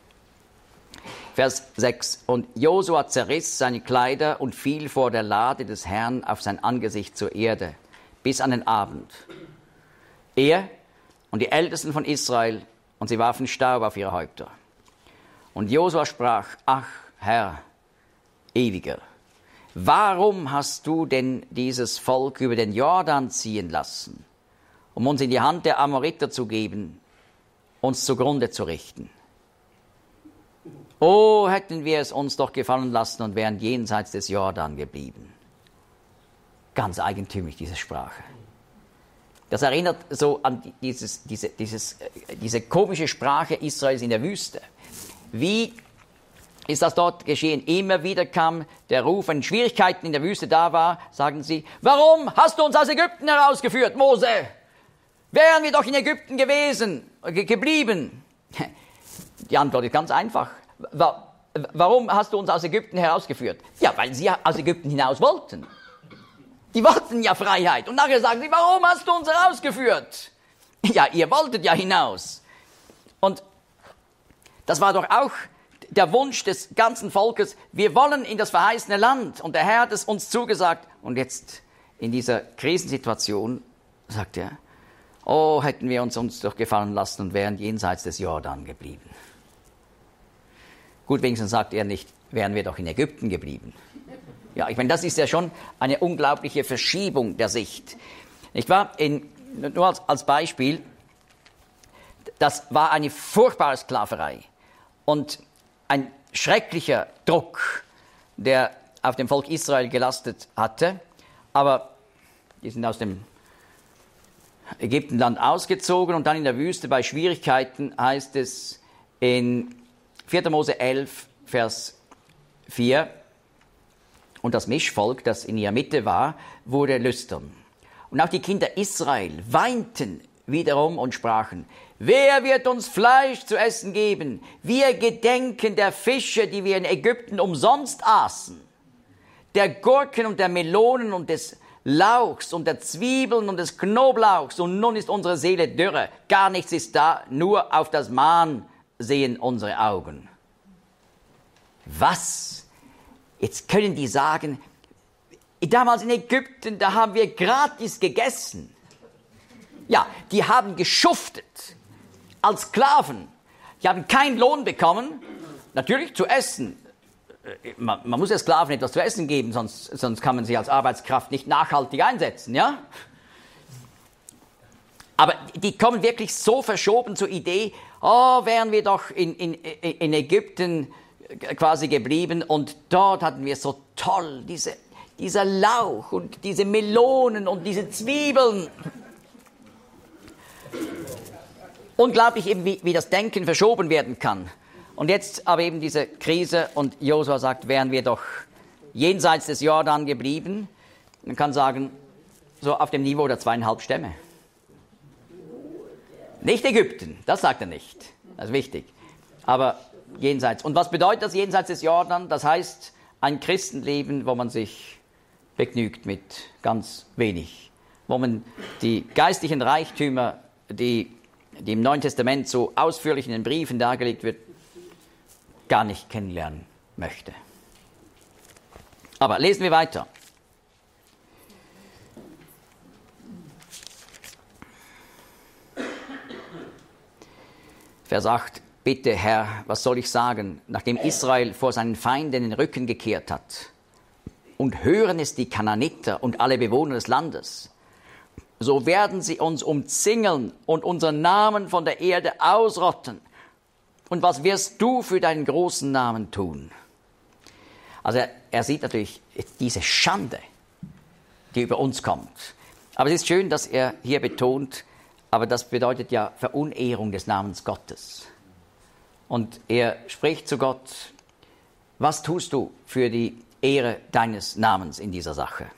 Vers 6. Und Josua zerriss seine Kleider und fiel vor der Lade des Herrn auf sein Angesicht zur Erde, bis an den Abend. Er und die Ältesten von Israel, und sie warfen Staub auf ihre Häupter. Und Josua sprach, ach Herr, Ewiger, warum hast du denn dieses Volk über den Jordan ziehen lassen, um uns in die Hand der Amoriter zu geben, uns zugrunde zu richten? Oh, hätten wir es uns doch gefallen lassen und wären jenseits des Jordan geblieben. ganz eigentümlich, diese Sprache. Das erinnert so an diese komische Sprache Israels in der Wüste. Wie ist das dort geschehen? Immer wieder kam der Ruf, wenn Schwierigkeiten in der Wüste da war, sagen sie, warum hast du uns aus Ägypten herausgeführt, Mose? Wären wir doch in Ägypten geblieben. Die Antwort ist ganz einfach. Warum hast du uns aus Ägypten herausgeführt? Ja, weil sie aus Ägypten hinaus wollten. Die wollten ja Freiheit. Und nachher sagen sie, warum hast du uns herausgeführt? Ja, ihr wolltet ja hinaus. Und das war doch auch der Wunsch des ganzen Volkes. Wir wollen in das verheißene Land. Und der Herr hat es uns zugesagt. Und jetzt in dieser Krisensituation sagt er, oh, hätten wir uns doch gefallen lassen und wären jenseits des Jordan geblieben. Gut, wenigstens sagt er nicht, wären wir doch in Ägypten geblieben. Ja, ich meine, das ist ja schon eine unglaubliche Verschiebung der Sicht. Nicht wahr? Nur als Beispiel, das war eine furchtbare Sklaverei und ein schrecklicher Druck, der auf dem Volk Israel gelastet hatte. Aber die sind aus dem Ägyptenland ausgezogen und dann in der Wüste bei Schwierigkeiten heißt es in 4. Mose 11, Vers 4, und das Mischvolk, das in ihrer Mitte war, wurde lüstern. Und auch die Kinder Israel weinten wiederum und sprachen, wer wird uns Fleisch zu essen geben? Wir gedenken der Fische, die wir in Ägypten umsonst aßen, der Gurken und der Melonen und des Lauchs und der Zwiebeln und des Knoblauchs. Und nun ist unsere Seele dürre. Gar nichts ist da, nur auf das Mahn sehen unsere Augen. Was? Jetzt können die sagen, damals in Ägypten, da haben wir gratis gegessen. Ja, die haben geschuftet als Sklaven. Die haben keinen Lohn bekommen, natürlich zu essen. Man muss ja Sklaven etwas zu essen geben, sonst kann man sie als Arbeitskraft nicht nachhaltig einsetzen, ja? Aber die kommen wirklich so verschoben zur Idee, oh, wären wir doch in Ägypten quasi geblieben und dort hatten wir so toll dieser Lauch und diese Melonen und diese Zwiebeln. Unglaublich eben, wie das Denken verschoben werden kann. Und jetzt aber eben diese Krise und Josua sagt, wären wir doch jenseits des Jordan geblieben. Man kann sagen, so auf dem Niveau der 2,5 Stämme. Nicht Ägypten, das sagt er nicht. Das ist wichtig. Aber jenseits. Und was bedeutet das jenseits des Jordan? Das heißt, ein Christenleben, wo man sich begnügt mit ganz wenig. Wo man die geistlichen Reichtümer, die im Neuen Testament so ausführlich in den Briefen dargelegt wird, gar nicht kennenlernen möchte. Aber lesen wir weiter. Vers 8. Bitte, Herr, was soll ich sagen, nachdem Israel vor seinen Feinden den Rücken gekehrt hat? Und hören es die Kanaaniter und alle Bewohner des Landes, so werden sie uns umzingeln und unseren Namen von der Erde ausrotten. Und was wirst du für deinen großen Namen tun? Also er sieht natürlich diese Schande, die über uns kommt. Aber es ist schön, dass er hier betont, aber das bedeutet ja Verunehrung des Namens Gottes. Und er spricht zu Gott, was tust du für die Ehre deines Namens in dieser Sache?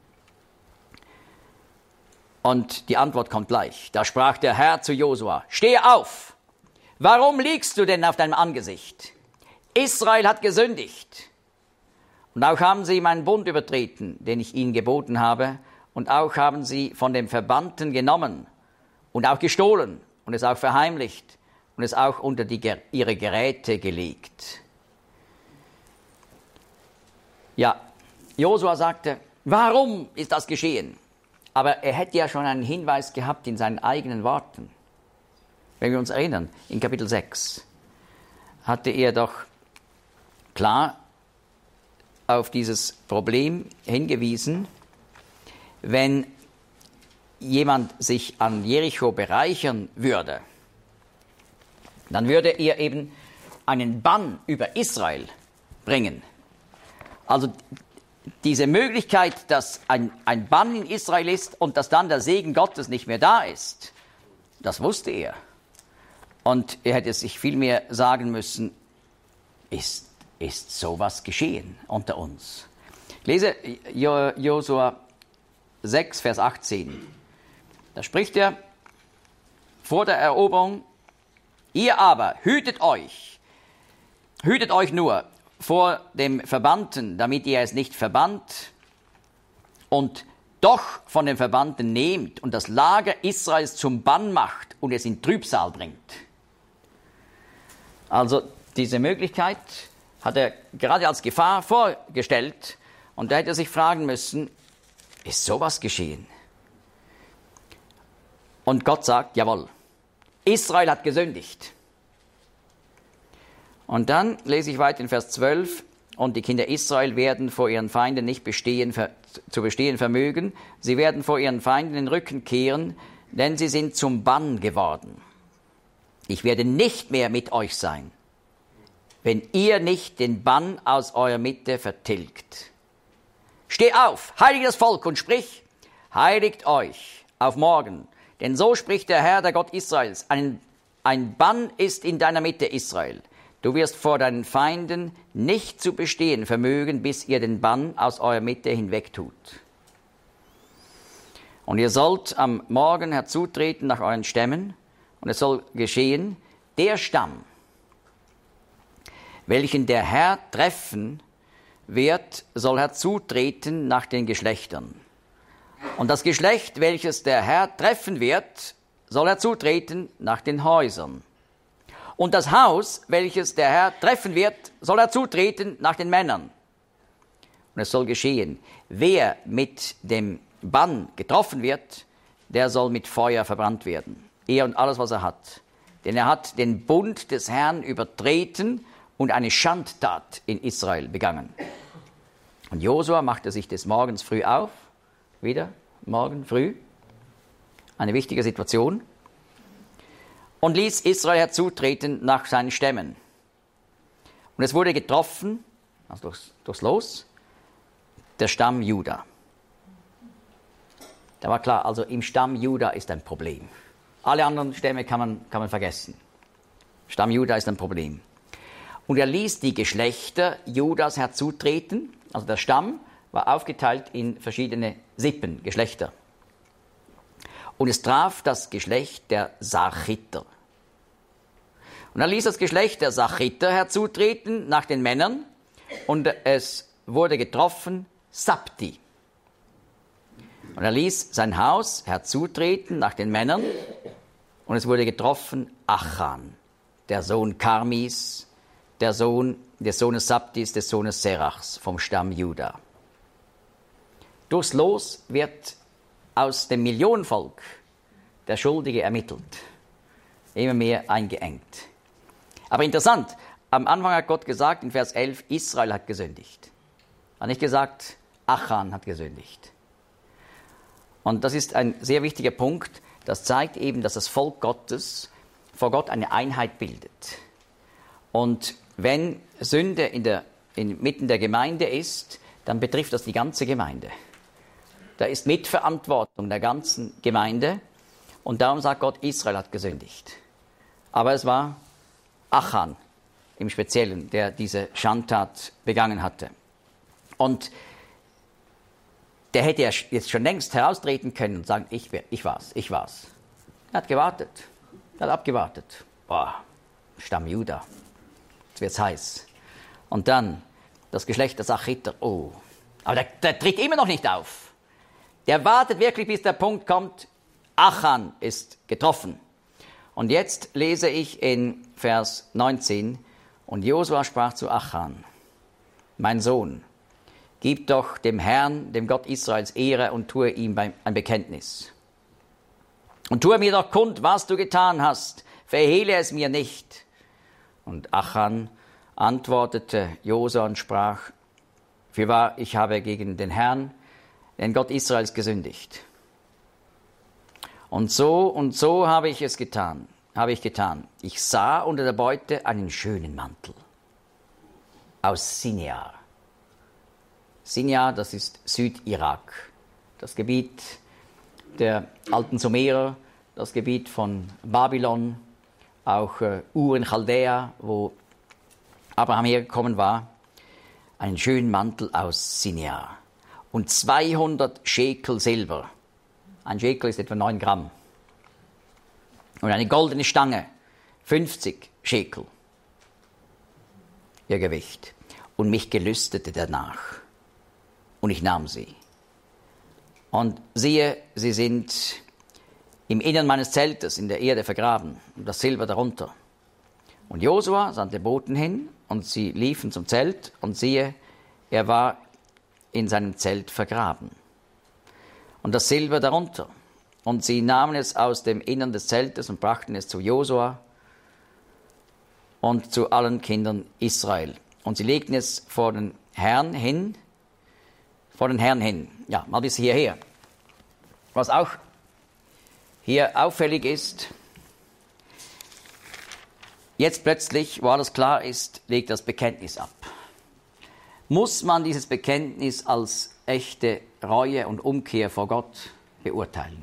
Und die Antwort kommt gleich. Da sprach der Herr zu Josua, stehe auf! Warum liegst du denn auf deinem Angesicht? Israel hat gesündigt. Und auch haben sie meinen Bund übertreten, den ich ihnen geboten habe. Und auch haben sie von dem Verbannten genommen und auch gestohlen und es auch verheimlicht und es auch unter ihre Geräte gelegt. Ja, Josua sagte, warum ist das geschehen? Aber er hätte ja schon einen Hinweis gehabt in seinen eigenen Worten. Wenn wir uns erinnern, in Kapitel 6 hatte er doch klar auf dieses Problem hingewiesen, wenn jemand sich an Jericho bereichern würde, dann würde er eben einen Bann über Israel bringen. Also diese Möglichkeit, dass ein Bann in Israel ist und dass dann der Segen Gottes nicht mehr da ist, das wusste er. Und er hätte sich vielmehr sagen müssen, ist sowas geschehen unter uns? Ich lese Josua 6, Vers 18. Da spricht er vor der Eroberung, ihr aber hütet euch nur vor dem Verbannten, damit ihr es nicht verbannt und doch von den Verbannten nehmt und das Lager Israels zum Bann macht und es in Trübsal bringt. Also diese Möglichkeit hat er gerade als Gefahr vorgestellt und da hätte er sich fragen müssen, ist sowas geschehen? Und Gott sagt, jawohl, Israel hat gesündigt. Und dann lese ich weiter in Vers 12, und die Kinder Israel werden vor ihren Feinden nicht zu bestehen vermögen, sie werden vor ihren Feinden den Rücken kehren, denn sie sind zum Bann geworden. Ich werde nicht mehr mit euch sein, wenn ihr nicht den Bann aus eurer Mitte vertilgt. Steh auf, heilige das Volk und sprich, heiligt euch auf morgen, denn so spricht der Herr, der Gott Israels, ein Bann ist in deiner Mitte, Israel. Du wirst vor deinen Feinden nicht zu bestehen vermögen, bis ihr den Bann aus eurer Mitte hinwegtut. Und ihr sollt am Morgen herzutreten nach euren Stämmen, und es soll geschehen, der Stamm, welchen der Herr treffen wird, soll herzutreten nach den Geschlechtern. Und das Geschlecht, welches der Herr treffen wird, soll herzutreten nach den Häusern. Und das Haus, welches der Herr treffen wird, soll herzutreten nach den Männern. Und es soll geschehen, wer mit dem Bann getroffen wird, der soll mit Feuer verbrannt werden. Er und alles, was er hat. Denn er hat den Bund des Herrn übertreten und eine Schandtat in Israel begangen. Und Josua machte sich des Morgens früh auf, wieder morgen früh, eine wichtige Situation, und ließ Israel herzutreten nach seinen Stämmen. Und es wurde getroffen, also durchs Los, der Stamm Juda. Da war klar, also im Stamm Juda ist ein Problem. Alle anderen Stämme kann man vergessen. Stamm Juda ist ein Problem. Und er ließ die Geschlechter Judas herzutreten. Also der Stamm war aufgeteilt in verschiedene Sippen, Geschlechter. Und es traf das Geschlecht der Sarchiter. Und er ließ das Geschlecht der Sarchiter herzutreten nach den Männern. Und es wurde getroffen Sabti. Und er ließ sein Haus herzutreten nach den Männern. Und es wurde getroffen Achan, der Sohn Karmis, der Sohn des Sohnes Sabtis, des Sohnes Serachs vom Stamm Juda. Durchs Los wird aus dem Millionenvolk der Schuldige ermittelt, immer mehr eingeengt. Aber interessant, am Anfang hat Gott gesagt, in Vers 11, Israel hat gesündigt. Er hat nicht gesagt, Achan hat gesündigt. Und das ist ein sehr wichtiger Punkt, das zeigt eben, dass das Volk Gottes vor Gott eine Einheit bildet. Und wenn Sünde inmitten der Gemeinde ist, dann betrifft das die ganze Gemeinde. Da ist Mitverantwortung der ganzen Gemeinde. Und darum sagt Gott, Israel hat gesündigt. Aber es war Achan im Speziellen, der diese Schandtat begangen hatte. Und der hätte ja jetzt schon längst heraustreten können und sagen, ich war's. Er hat gewartet. Er hat abgewartet. Boah, Stamm Juda. Jetzt wird's heiß. Und dann das Geschlecht der Sarchiter. Oh, aber der tritt immer noch nicht auf. Der wartet wirklich, bis der Punkt kommt, Achan ist getroffen. Und jetzt lese ich in Vers 19, und Josua sprach zu Achan, mein Sohn, gib doch dem Herrn, dem Gott Israels, Ehre und tue ihm ein Bekenntnis. Und tue mir doch kund, was du getan hast, verhehle es mir nicht. Und Achan antwortete Josua und sprach, fürwahr, ich habe gegen den Herrn, den Gott Israels, gesündigt. Und so habe ich getan. Ich sah unter der Beute einen schönen Mantel aus Sinear. Sinjar, das ist Südirak. Das Gebiet der alten Sumerer, das Gebiet von Babylon, auch Ur in Chaldea, wo Abraham hergekommen war, einen schönen Mantel aus Sinjar und 200 Schekel Silber. Ein Schekel ist etwa 9 Gramm. Und eine goldene Stange, 50 Schekel, ihr Gewicht. Und mich gelüstete danach. Und ich nahm sie. Und siehe, sie sind im Innern meines Zeltes in der Erde vergraben und das Silber darunter. Und Josua sandte Boten hin und sie liefen zum Zelt und siehe, er war in seinem Zelt vergraben. Und das Silber darunter. Und sie nahmen es aus dem Innern des Zeltes und brachten es zu Josua und zu allen Kindern Israel. Und sie legten es vor den Herrn hin. Ja, mal bis hierher. Was auch hier auffällig ist, jetzt plötzlich, wo alles klar ist, legt das Bekenntnis ab. Muss man dieses Bekenntnis als echte Reue und Umkehr vor Gott beurteilen?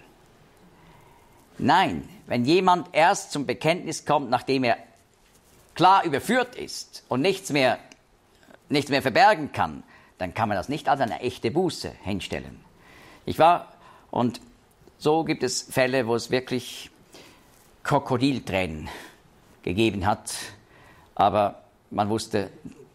Nein, wenn jemand erst zum Bekenntnis kommt, nachdem er klar überführt ist und nichts mehr verbergen kann, dann kann man das nicht als eine echte Buße hinstellen. Und so gibt es Fälle, wo es wirklich Krokodiltränen gegeben hat, aber man wusste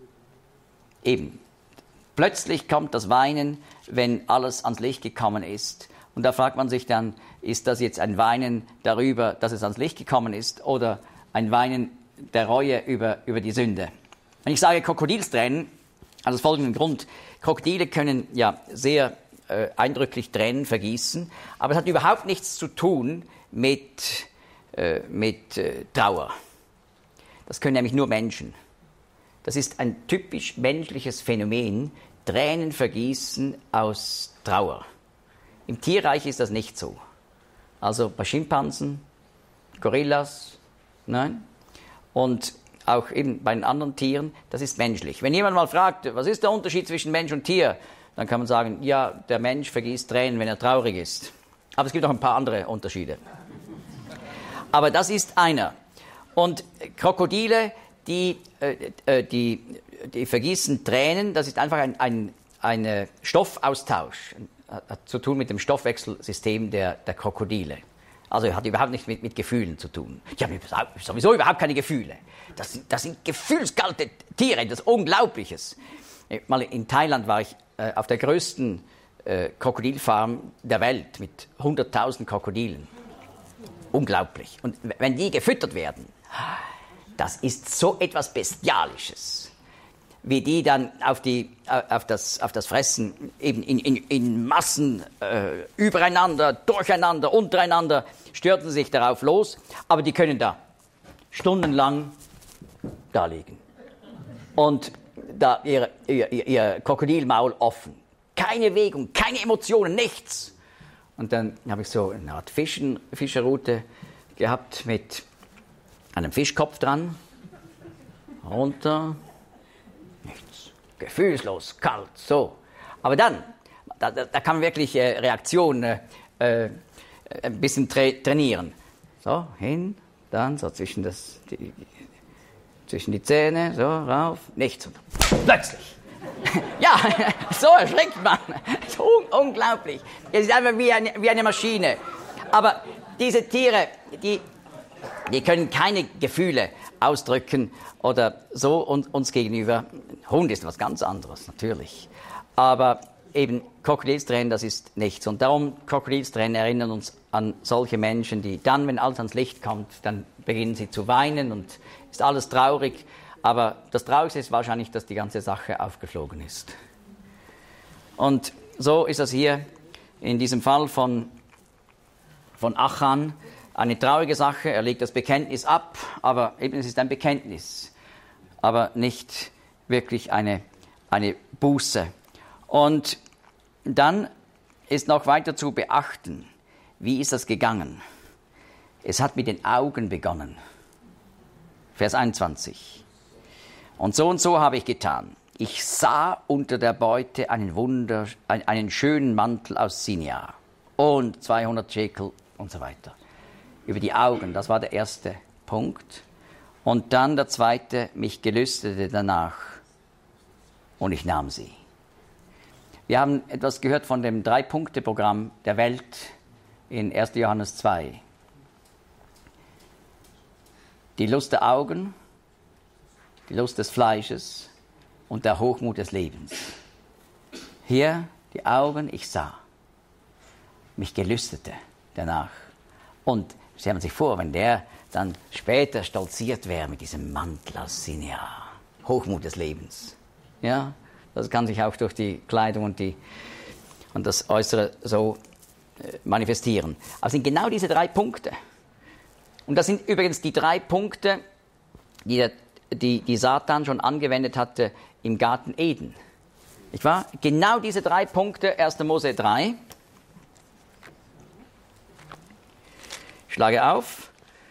eben, plötzlich kommt das Weinen, wenn alles ans Licht gekommen ist. Und da fragt man sich dann, ist das jetzt ein Weinen darüber, dass es ans Licht gekommen ist, oder ein Weinen der Reue über die Sünde? Wenn ich sage Krokodilstränen, also aus folgendem Grund: Krokodile können ja sehr eindrücklich Tränen vergießen, aber es hat überhaupt nichts zu tun mit Trauer. Das können nämlich nur Menschen. Das ist ein typisch menschliches Phänomen, Tränen vergießen aus Trauer. Im Tierreich ist das nicht so. Also bei Schimpansen, Gorillas, nein. Und auch eben bei den anderen Tieren, das ist menschlich. Wenn jemand mal fragt, was ist der Unterschied zwischen Mensch und Tier, dann kann man sagen, ja, der Mensch vergießt Tränen, wenn er traurig ist. Aber es gibt auch ein paar andere Unterschiede. Aber das ist einer. Und Krokodile, die vergießen Tränen, das ist einfach ein Stoffaustausch. Hat zu tun mit dem Stoffwechselsystem der Krokodile. Also hat überhaupt nichts mit Gefühlen zu tun. Die haben sowieso überhaupt keine Gefühle. Das sind gefühlskalte Tiere, das ist Unglaubliches. Mal in Thailand war ich auf der größten Krokodilfarm der Welt mit 100.000 Krokodilen. Unglaublich. Und wenn die gefüttert werden, das ist so etwas Bestialisches, wie die dann auf das Fressen eben in Massen übereinander, durcheinander, untereinander stürzen sich darauf los, aber die können da stundenlang da liegen. Und da ihr Krokodilmaul offen. Keine Bewegung, keine Emotionen, nichts. Und dann habe ich so eine Art Fischerrute gehabt mit einem Fischkopf dran. Runter. Nichts. Gefühlslos, kalt, so. Aber dann, da kann man wirklich Reaktionen ein bisschen trainieren. So, hin, dann so zwischen die Zähne, so, rauf, nichts. Und plötzlich. Ja, so erschreckt man. Unglaublich. Es ist einfach wie eine Maschine. Aber diese Tiere, die können keine Gefühle ausdrücken oder so uns gegenüber. Hund ist was ganz anderes, natürlich. Aber eben Krokodilstränen, das ist nichts. Und darum, Krokodilstränen erinnern uns an solche Menschen, die dann, wenn alles ans Licht kommt, dann beginnen sie zu weinen und ist alles traurig. Aber das Traurigste ist wahrscheinlich, dass die ganze Sache aufgeflogen ist. Und so ist das hier in diesem Fall von Achan eine traurige Sache. Er legt das Bekenntnis ab, aber eben es ist ein Bekenntnis, aber nicht wirklich eine Buße. Und dann ist noch weiter zu beachten, wie ist das gegangen? Es hat mit den Augen begonnen. Vers 21. Und so habe ich getan. ich sah unter der Beute einen schönen Mantel aus Sinjar und 200 Schekel und so weiter. Über die Augen, das war der erste Punkt. Und dann der zweite, mich gelüstete danach und ich nahm sie. Wir haben etwas gehört von dem 3-Punkte-Programm der Welt in 1. Johannes 2. Die Lust der Augen, die Lust des Fleisches und der Hochmut des Lebens. Hier die Augen, ich sah, mich gelüstete danach. Und stellen Sie sich vor, wenn der dann später stolziert wäre mit diesem Mantel aus Sinjar, Hochmut des Lebens. Ja, das kann sich auch durch die Kleidung und das Äußere so manifestieren. Aber es sind genau diese 3 Punkte. Und das sind übrigens die 3 Punkte, die Satan schon angewendet hatte im Garten Eden. Nicht wahr? Genau diese 3 Punkte, 1. Mose 3. Ich schlage auf.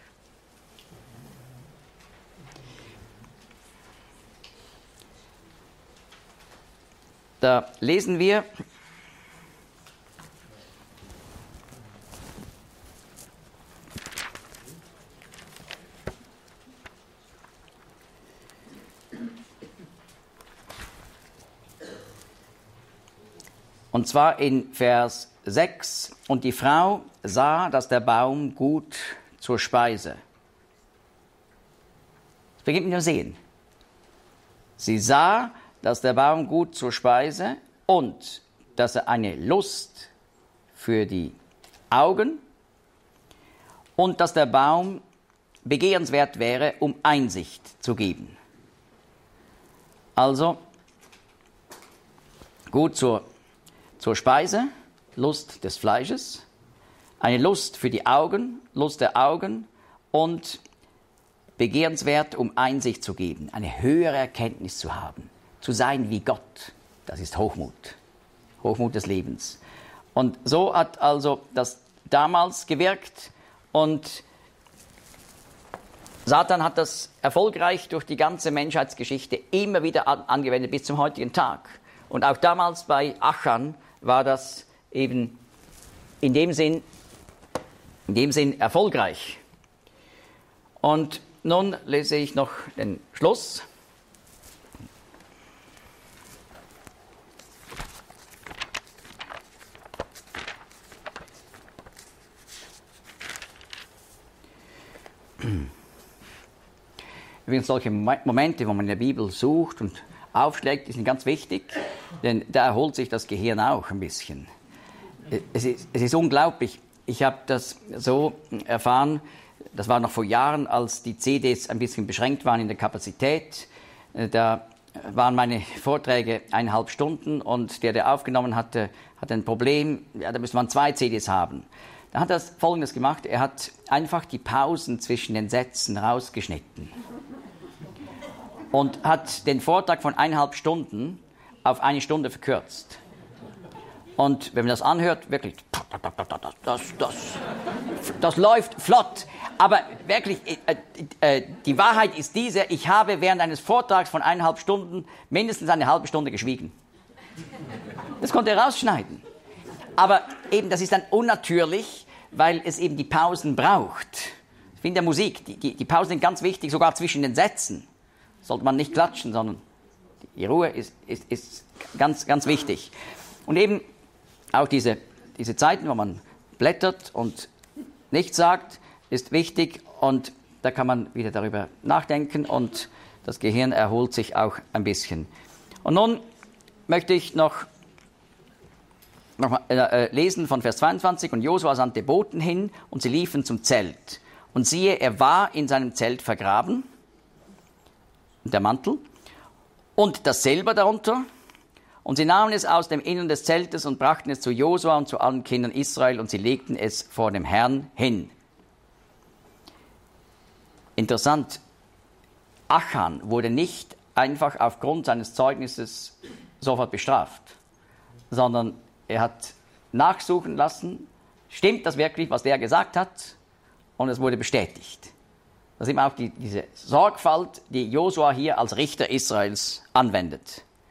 Da lesen wir, und zwar in Vers 6, und die Frau sah, dass der Baum gut zur Speise. Das beginnt mit dem Sehen. Sie sah, dass der Baum gut zur Speise und dass er eine Lust für die Augen und dass der Baum begehrenswert wäre, um Einsicht zu geben. Also gut zur Speise, Lust des Fleisches, eine Lust für die Augen, Lust der Augen und begehrenswert, um Einsicht zu geben, eine höhere Erkenntnis zu haben, zu sein wie Gott. Das ist Hochmut, Hochmut des Lebens. Und so hat also das damals gewirkt und Satan hat das erfolgreich durch die ganze Menschheitsgeschichte immer wieder angewendet bis zum heutigen Tag. Und auch damals bei Achan war das eben in dem Sinn erfolgreich. Und nun lese ich noch den Schluss. Übrigens solche Momente, wo man in der Bibel sucht und aufschlägt, die sind ganz wichtig, denn da erholt sich das Gehirn auch ein bisschen. Es ist unglaublich. Ich habe das so erfahren, das war noch vor Jahren, als die CDs ein bisschen beschränkt waren in der Kapazität. Da waren meine Vorträge 1,5 Stunden und der aufgenommen hatte ein Problem, ja, da müsste man 2 CDs haben. Da hat er Folgendes gemacht, er hat einfach die Pausen zwischen den Sätzen rausgeschnitten und hat den Vortrag von 1,5 Stunden auf 1 Stunde verkürzt. Und wenn man das anhört, wirklich, das läuft flott. Aber wirklich, die Wahrheit ist diese, ich habe während eines Vortrags von 1,5 Stunden mindestens eine halbe Stunde geschwiegen. Das konnte er rausschneiden. Aber eben, das ist dann unnatürlich, weil es eben die Pausen braucht. Wie in der Musik, die Pausen sind ganz wichtig, sogar zwischen den Sätzen. Sollte man nicht klatschen, sondern die Ruhe ist ganz, ganz wichtig. Und eben auch diese Zeiten, wo man blättert und nichts sagt, ist wichtig und da kann man wieder darüber nachdenken und das Gehirn erholt sich auch ein bisschen. Und nun möchte ich noch lesen von Vers 22. Und Josua sandte Boten hin und sie liefen zum Zelt. Und siehe, er war in seinem Zelt vergraben, der Mantel, und das Silber darunter. Und sie nahmen es aus dem Innern des Zeltes und brachten es zu Josua und zu allen Kindern Israel und sie legten es vor dem Herrn hin. Interessant, Achan wurde nicht einfach aufgrund seines Zeugnisses sofort bestraft, sondern er hat nachsuchen lassen, stimmt das wirklich, was der gesagt hat? Und es wurde bestätigt. Das ist eben auch diese Sorgfalt, die Josua hier als Richter Israels anwendet.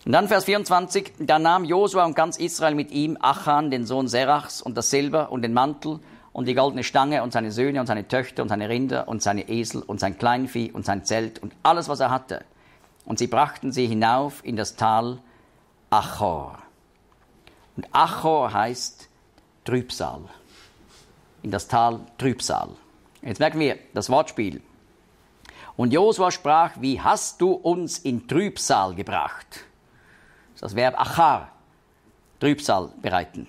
Und dann Vers 24, da nahm Josua und ganz Israel mit ihm Achan, den Sohn Serachs, und das Silber und den Mantel und die goldene Stange und seine Söhne und seine Töchter und seine Rinder und seine Esel und sein Kleinvieh und sein Zelt und alles, was er hatte. Und sie brachten sie hinauf in das Tal Achor. Und Achor heißt Trübsal. In das Tal Trübsal. Jetzt merken wir das Wortspiel. Und Josua sprach, wie hast du uns in Trübsal gebracht? Das ist das Verb Achar, Trübsal bereiten.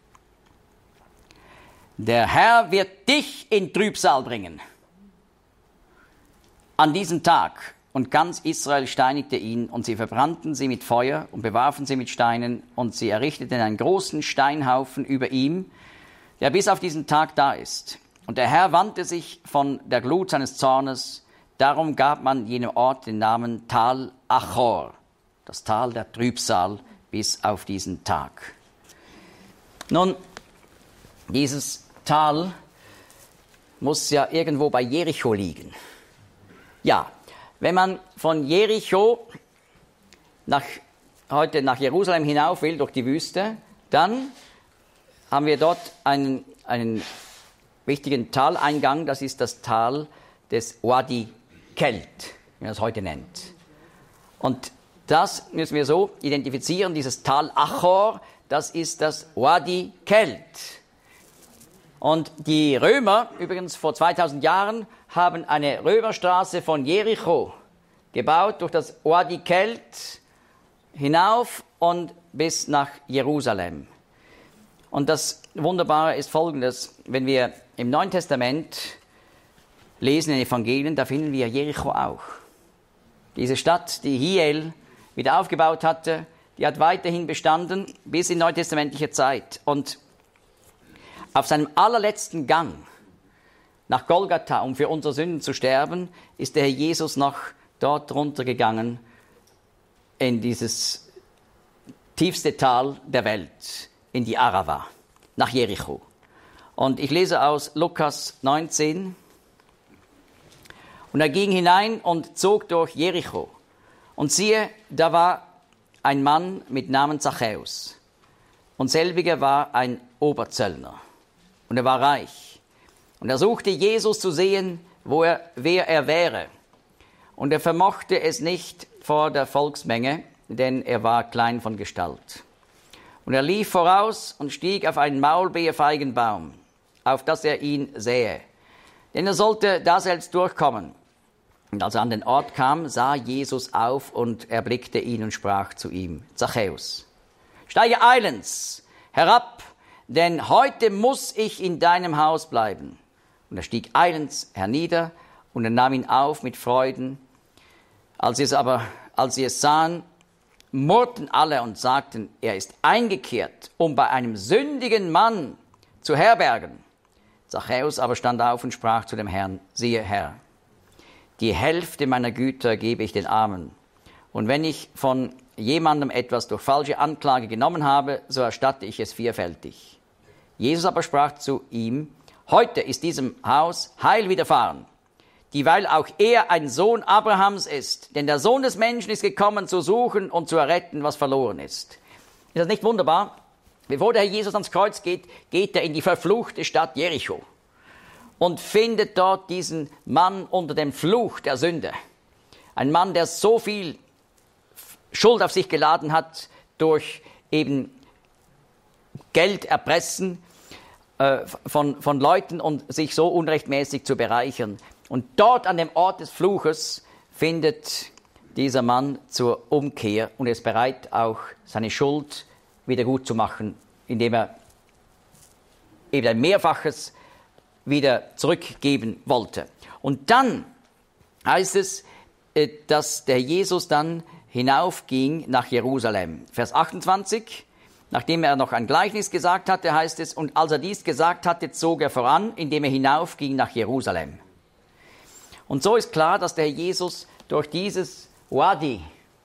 Der Herr wird dich in Trübsal bringen. An diesem Tag. Und ganz Israel steinigte ihn, und sie verbrannten sie mit Feuer und bewarfen sie mit Steinen, und sie errichteten einen großen Steinhaufen über ihm, der bis auf diesen Tag da ist. Und der Herr wandte sich von der Glut seines Zornes, darum gab man jenem Ort den Namen Tal Achor, das Tal der Trübsal, bis auf diesen Tag. Nun, dieses Tal muss ja irgendwo bei Jericho liegen. Ja, wenn man von Jericho heute nach Jerusalem hinauf will, durch die Wüste, dann haben wir dort einen wichtigen Taleingang, das ist das Tal des Wadi Kelt, wie man es heute nennt. Und das müssen wir so identifizieren, dieses Tal Achor, das ist das Wadi Kelt. Und die Römer, übrigens vor 2000 Jahren, haben eine Römerstraße von Jericho gebaut, durch das Wadi Kelt hinauf und bis nach Jerusalem. Und das Wunderbare ist Folgendes, wenn wir im Neuen Testament lesen in den Evangelien, da finden wir Jericho auch. Diese Stadt, die Hiel wieder aufgebaut hatte, die hat weiterhin bestanden bis in neutestamentliche Zeit. Und auf seinem allerletzten Gang nach Golgatha, um für unsere Sünden zu sterben, ist der Herr Jesus noch dort runtergegangen in dieses tiefste Tal der Welt, in die Arava, nach Jericho. Und ich lese aus Lukas 19. Und er ging hinein und zog durch Jericho. Und siehe, da war ein Mann mit Namen Zachäus. Und selbiger war ein Oberzöllner. Und er war reich. Und er suchte Jesus zu sehen, wer er wäre. Und er vermochte es nicht vor der Volksmenge, denn er war klein von Gestalt. Und er lief voraus und stieg auf einen Maulbeerfeigenbaum, auf dass er ihn sähe. Denn er sollte da selbst durchkommen. Und als er an den Ort kam, sah Jesus auf und erblickte ihn und sprach zu ihm, Zachäus, steige eilends herab, denn heute muss ich in deinem Haus bleiben. Und er stieg eilends hernieder und er nahm ihn auf mit Freuden. Als sie es sahen, murrten alle und sagten, er ist eingekehrt, um bei einem sündigen Mann zu herbergen. Zachäus aber stand auf und sprach zu dem Herrn, siehe Herr, die Hälfte meiner Güter gebe ich den Armen. Und wenn ich von jemandem etwas durch falsche Anklage genommen habe, so erstatte ich es vierfältig. Jesus aber sprach zu ihm, heute ist diesem Haus Heil widerfahren, dieweil auch er ein Sohn Abrahams ist. Denn der Sohn des Menschen ist gekommen, zu suchen und zu erretten, was verloren ist. Ist das nicht wunderbar? Bevor der Herr Jesus ans Kreuz geht, geht er in die verfluchte Stadt Jericho und findet dort diesen Mann unter dem Fluch der Sünde. Ein Mann, der so viel Schuld auf sich geladen hat durch eben Geld erpressen von Leuten und sich so unrechtmäßig zu bereichern. Und dort an dem Ort des Fluches findet dieser Mann zur Umkehr und ist bereit, auch seine Schuld wieder gut zu machen, indem er eben ein Mehrfaches wieder zurückgeben wollte. Und dann heißt es, dass der Jesus dann hinaufging nach Jerusalem. Vers 28, nachdem er noch ein Gleichnis gesagt hatte, heißt es, und als er dies gesagt hatte, zog er voran, indem er hinaufging nach Jerusalem. Und so ist klar, dass der Herr Jesus durch dieses Wadi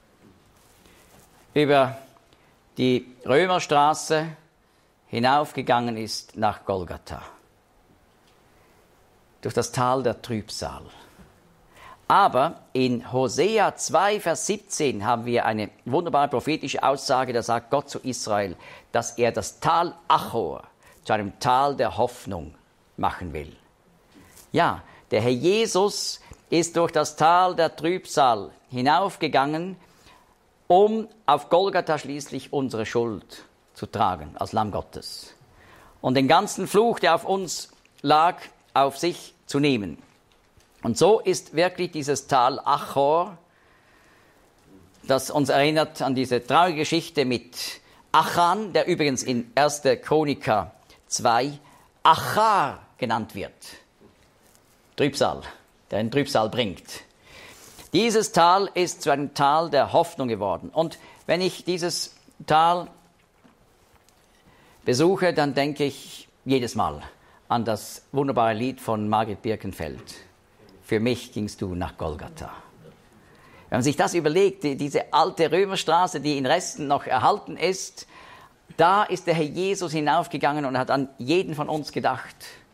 über die Römerstraße hinaufgegangen ist nach Golgatha. Durch das Tal der Trübsal. Aber in Hosea 2, Vers 17 haben wir eine wunderbare prophetische Aussage, da sagt Gott zu Israel, dass er das Tal Achor zu einem Tal der Hoffnung machen will. Ja, der Herr Jesus ist durch das Tal der Trübsal hinaufgegangen, um auf Golgatha schließlich unsere Schuld zu tragen als Lamm Gottes und den ganzen Fluch, der auf uns lag, auf sich zu nehmen. Und so ist wirklich dieses Tal Achor, das uns erinnert an diese traurige Geschichte mit Achan, der übrigens in 1. Chroniker 2 Achar genannt wird. Trübsal, der einen Trübsal bringt. Dieses Tal ist zu einem Tal der Hoffnung geworden. Und wenn ich dieses Tal besuche, dann denke ich jedes Mal an das wunderbare Lied von Margret Birkenfeld. Für mich gingst du nach Golgatha. Wenn man sich das überlegt, diese alte Römerstraße, die in Resten noch erhalten ist, da ist der Herr Jesus hinaufgegangen und hat an jeden von uns gedacht.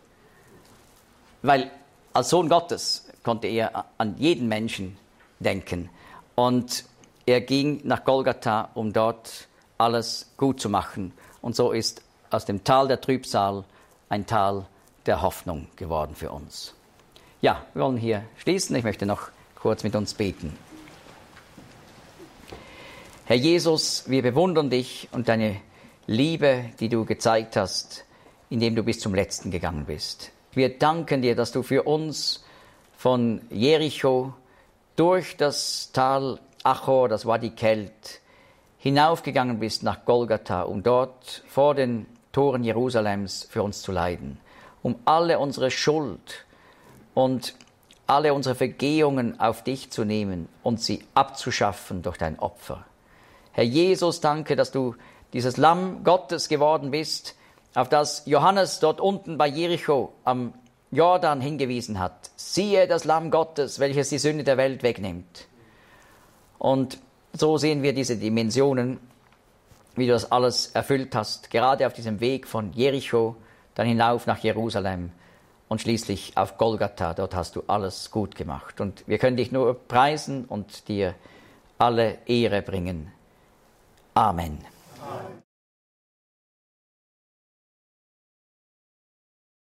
Weil als Sohn Gottes konnte er an jeden Menschen denken. Und er ging nach Golgatha, um dort alles gut zu machen. Und so ist aus dem Tal der Trübsal ein Tal der Hoffnung geworden für uns. Ja, wir wollen hier schließen. Ich möchte noch kurz mit uns beten. Herr Jesus, wir bewundern dich und deine Liebe, die du gezeigt hast, indem du bis zum Letzten gegangen bist. Wir danken dir, dass du für uns von Jericho durch das Tal Achor, das Wadi Kelt, hinaufgegangen bist nach Golgatha, um dort vor den Toren Jerusalems für uns zu leiden, um alle unsere Schuld und alle unsere Vergehungen auf dich zu nehmen und sie abzuschaffen durch dein Opfer. Herr Jesus, danke, dass du dieses Lamm Gottes geworden bist, auf das Johannes dort unten bei Jericho am Jordan hingewiesen hat. Siehe das Lamm Gottes, welches die Sünde der Welt wegnimmt. Und so sehen wir diese Dimensionen, wie du das alles erfüllt hast, gerade auf diesem Weg von Jericho, dann hinauf nach Jerusalem und schließlich auf Golgatha. Dort hast du alles gut gemacht. Und wir können dich nur preisen und dir alle Ehre bringen. Amen. Amen.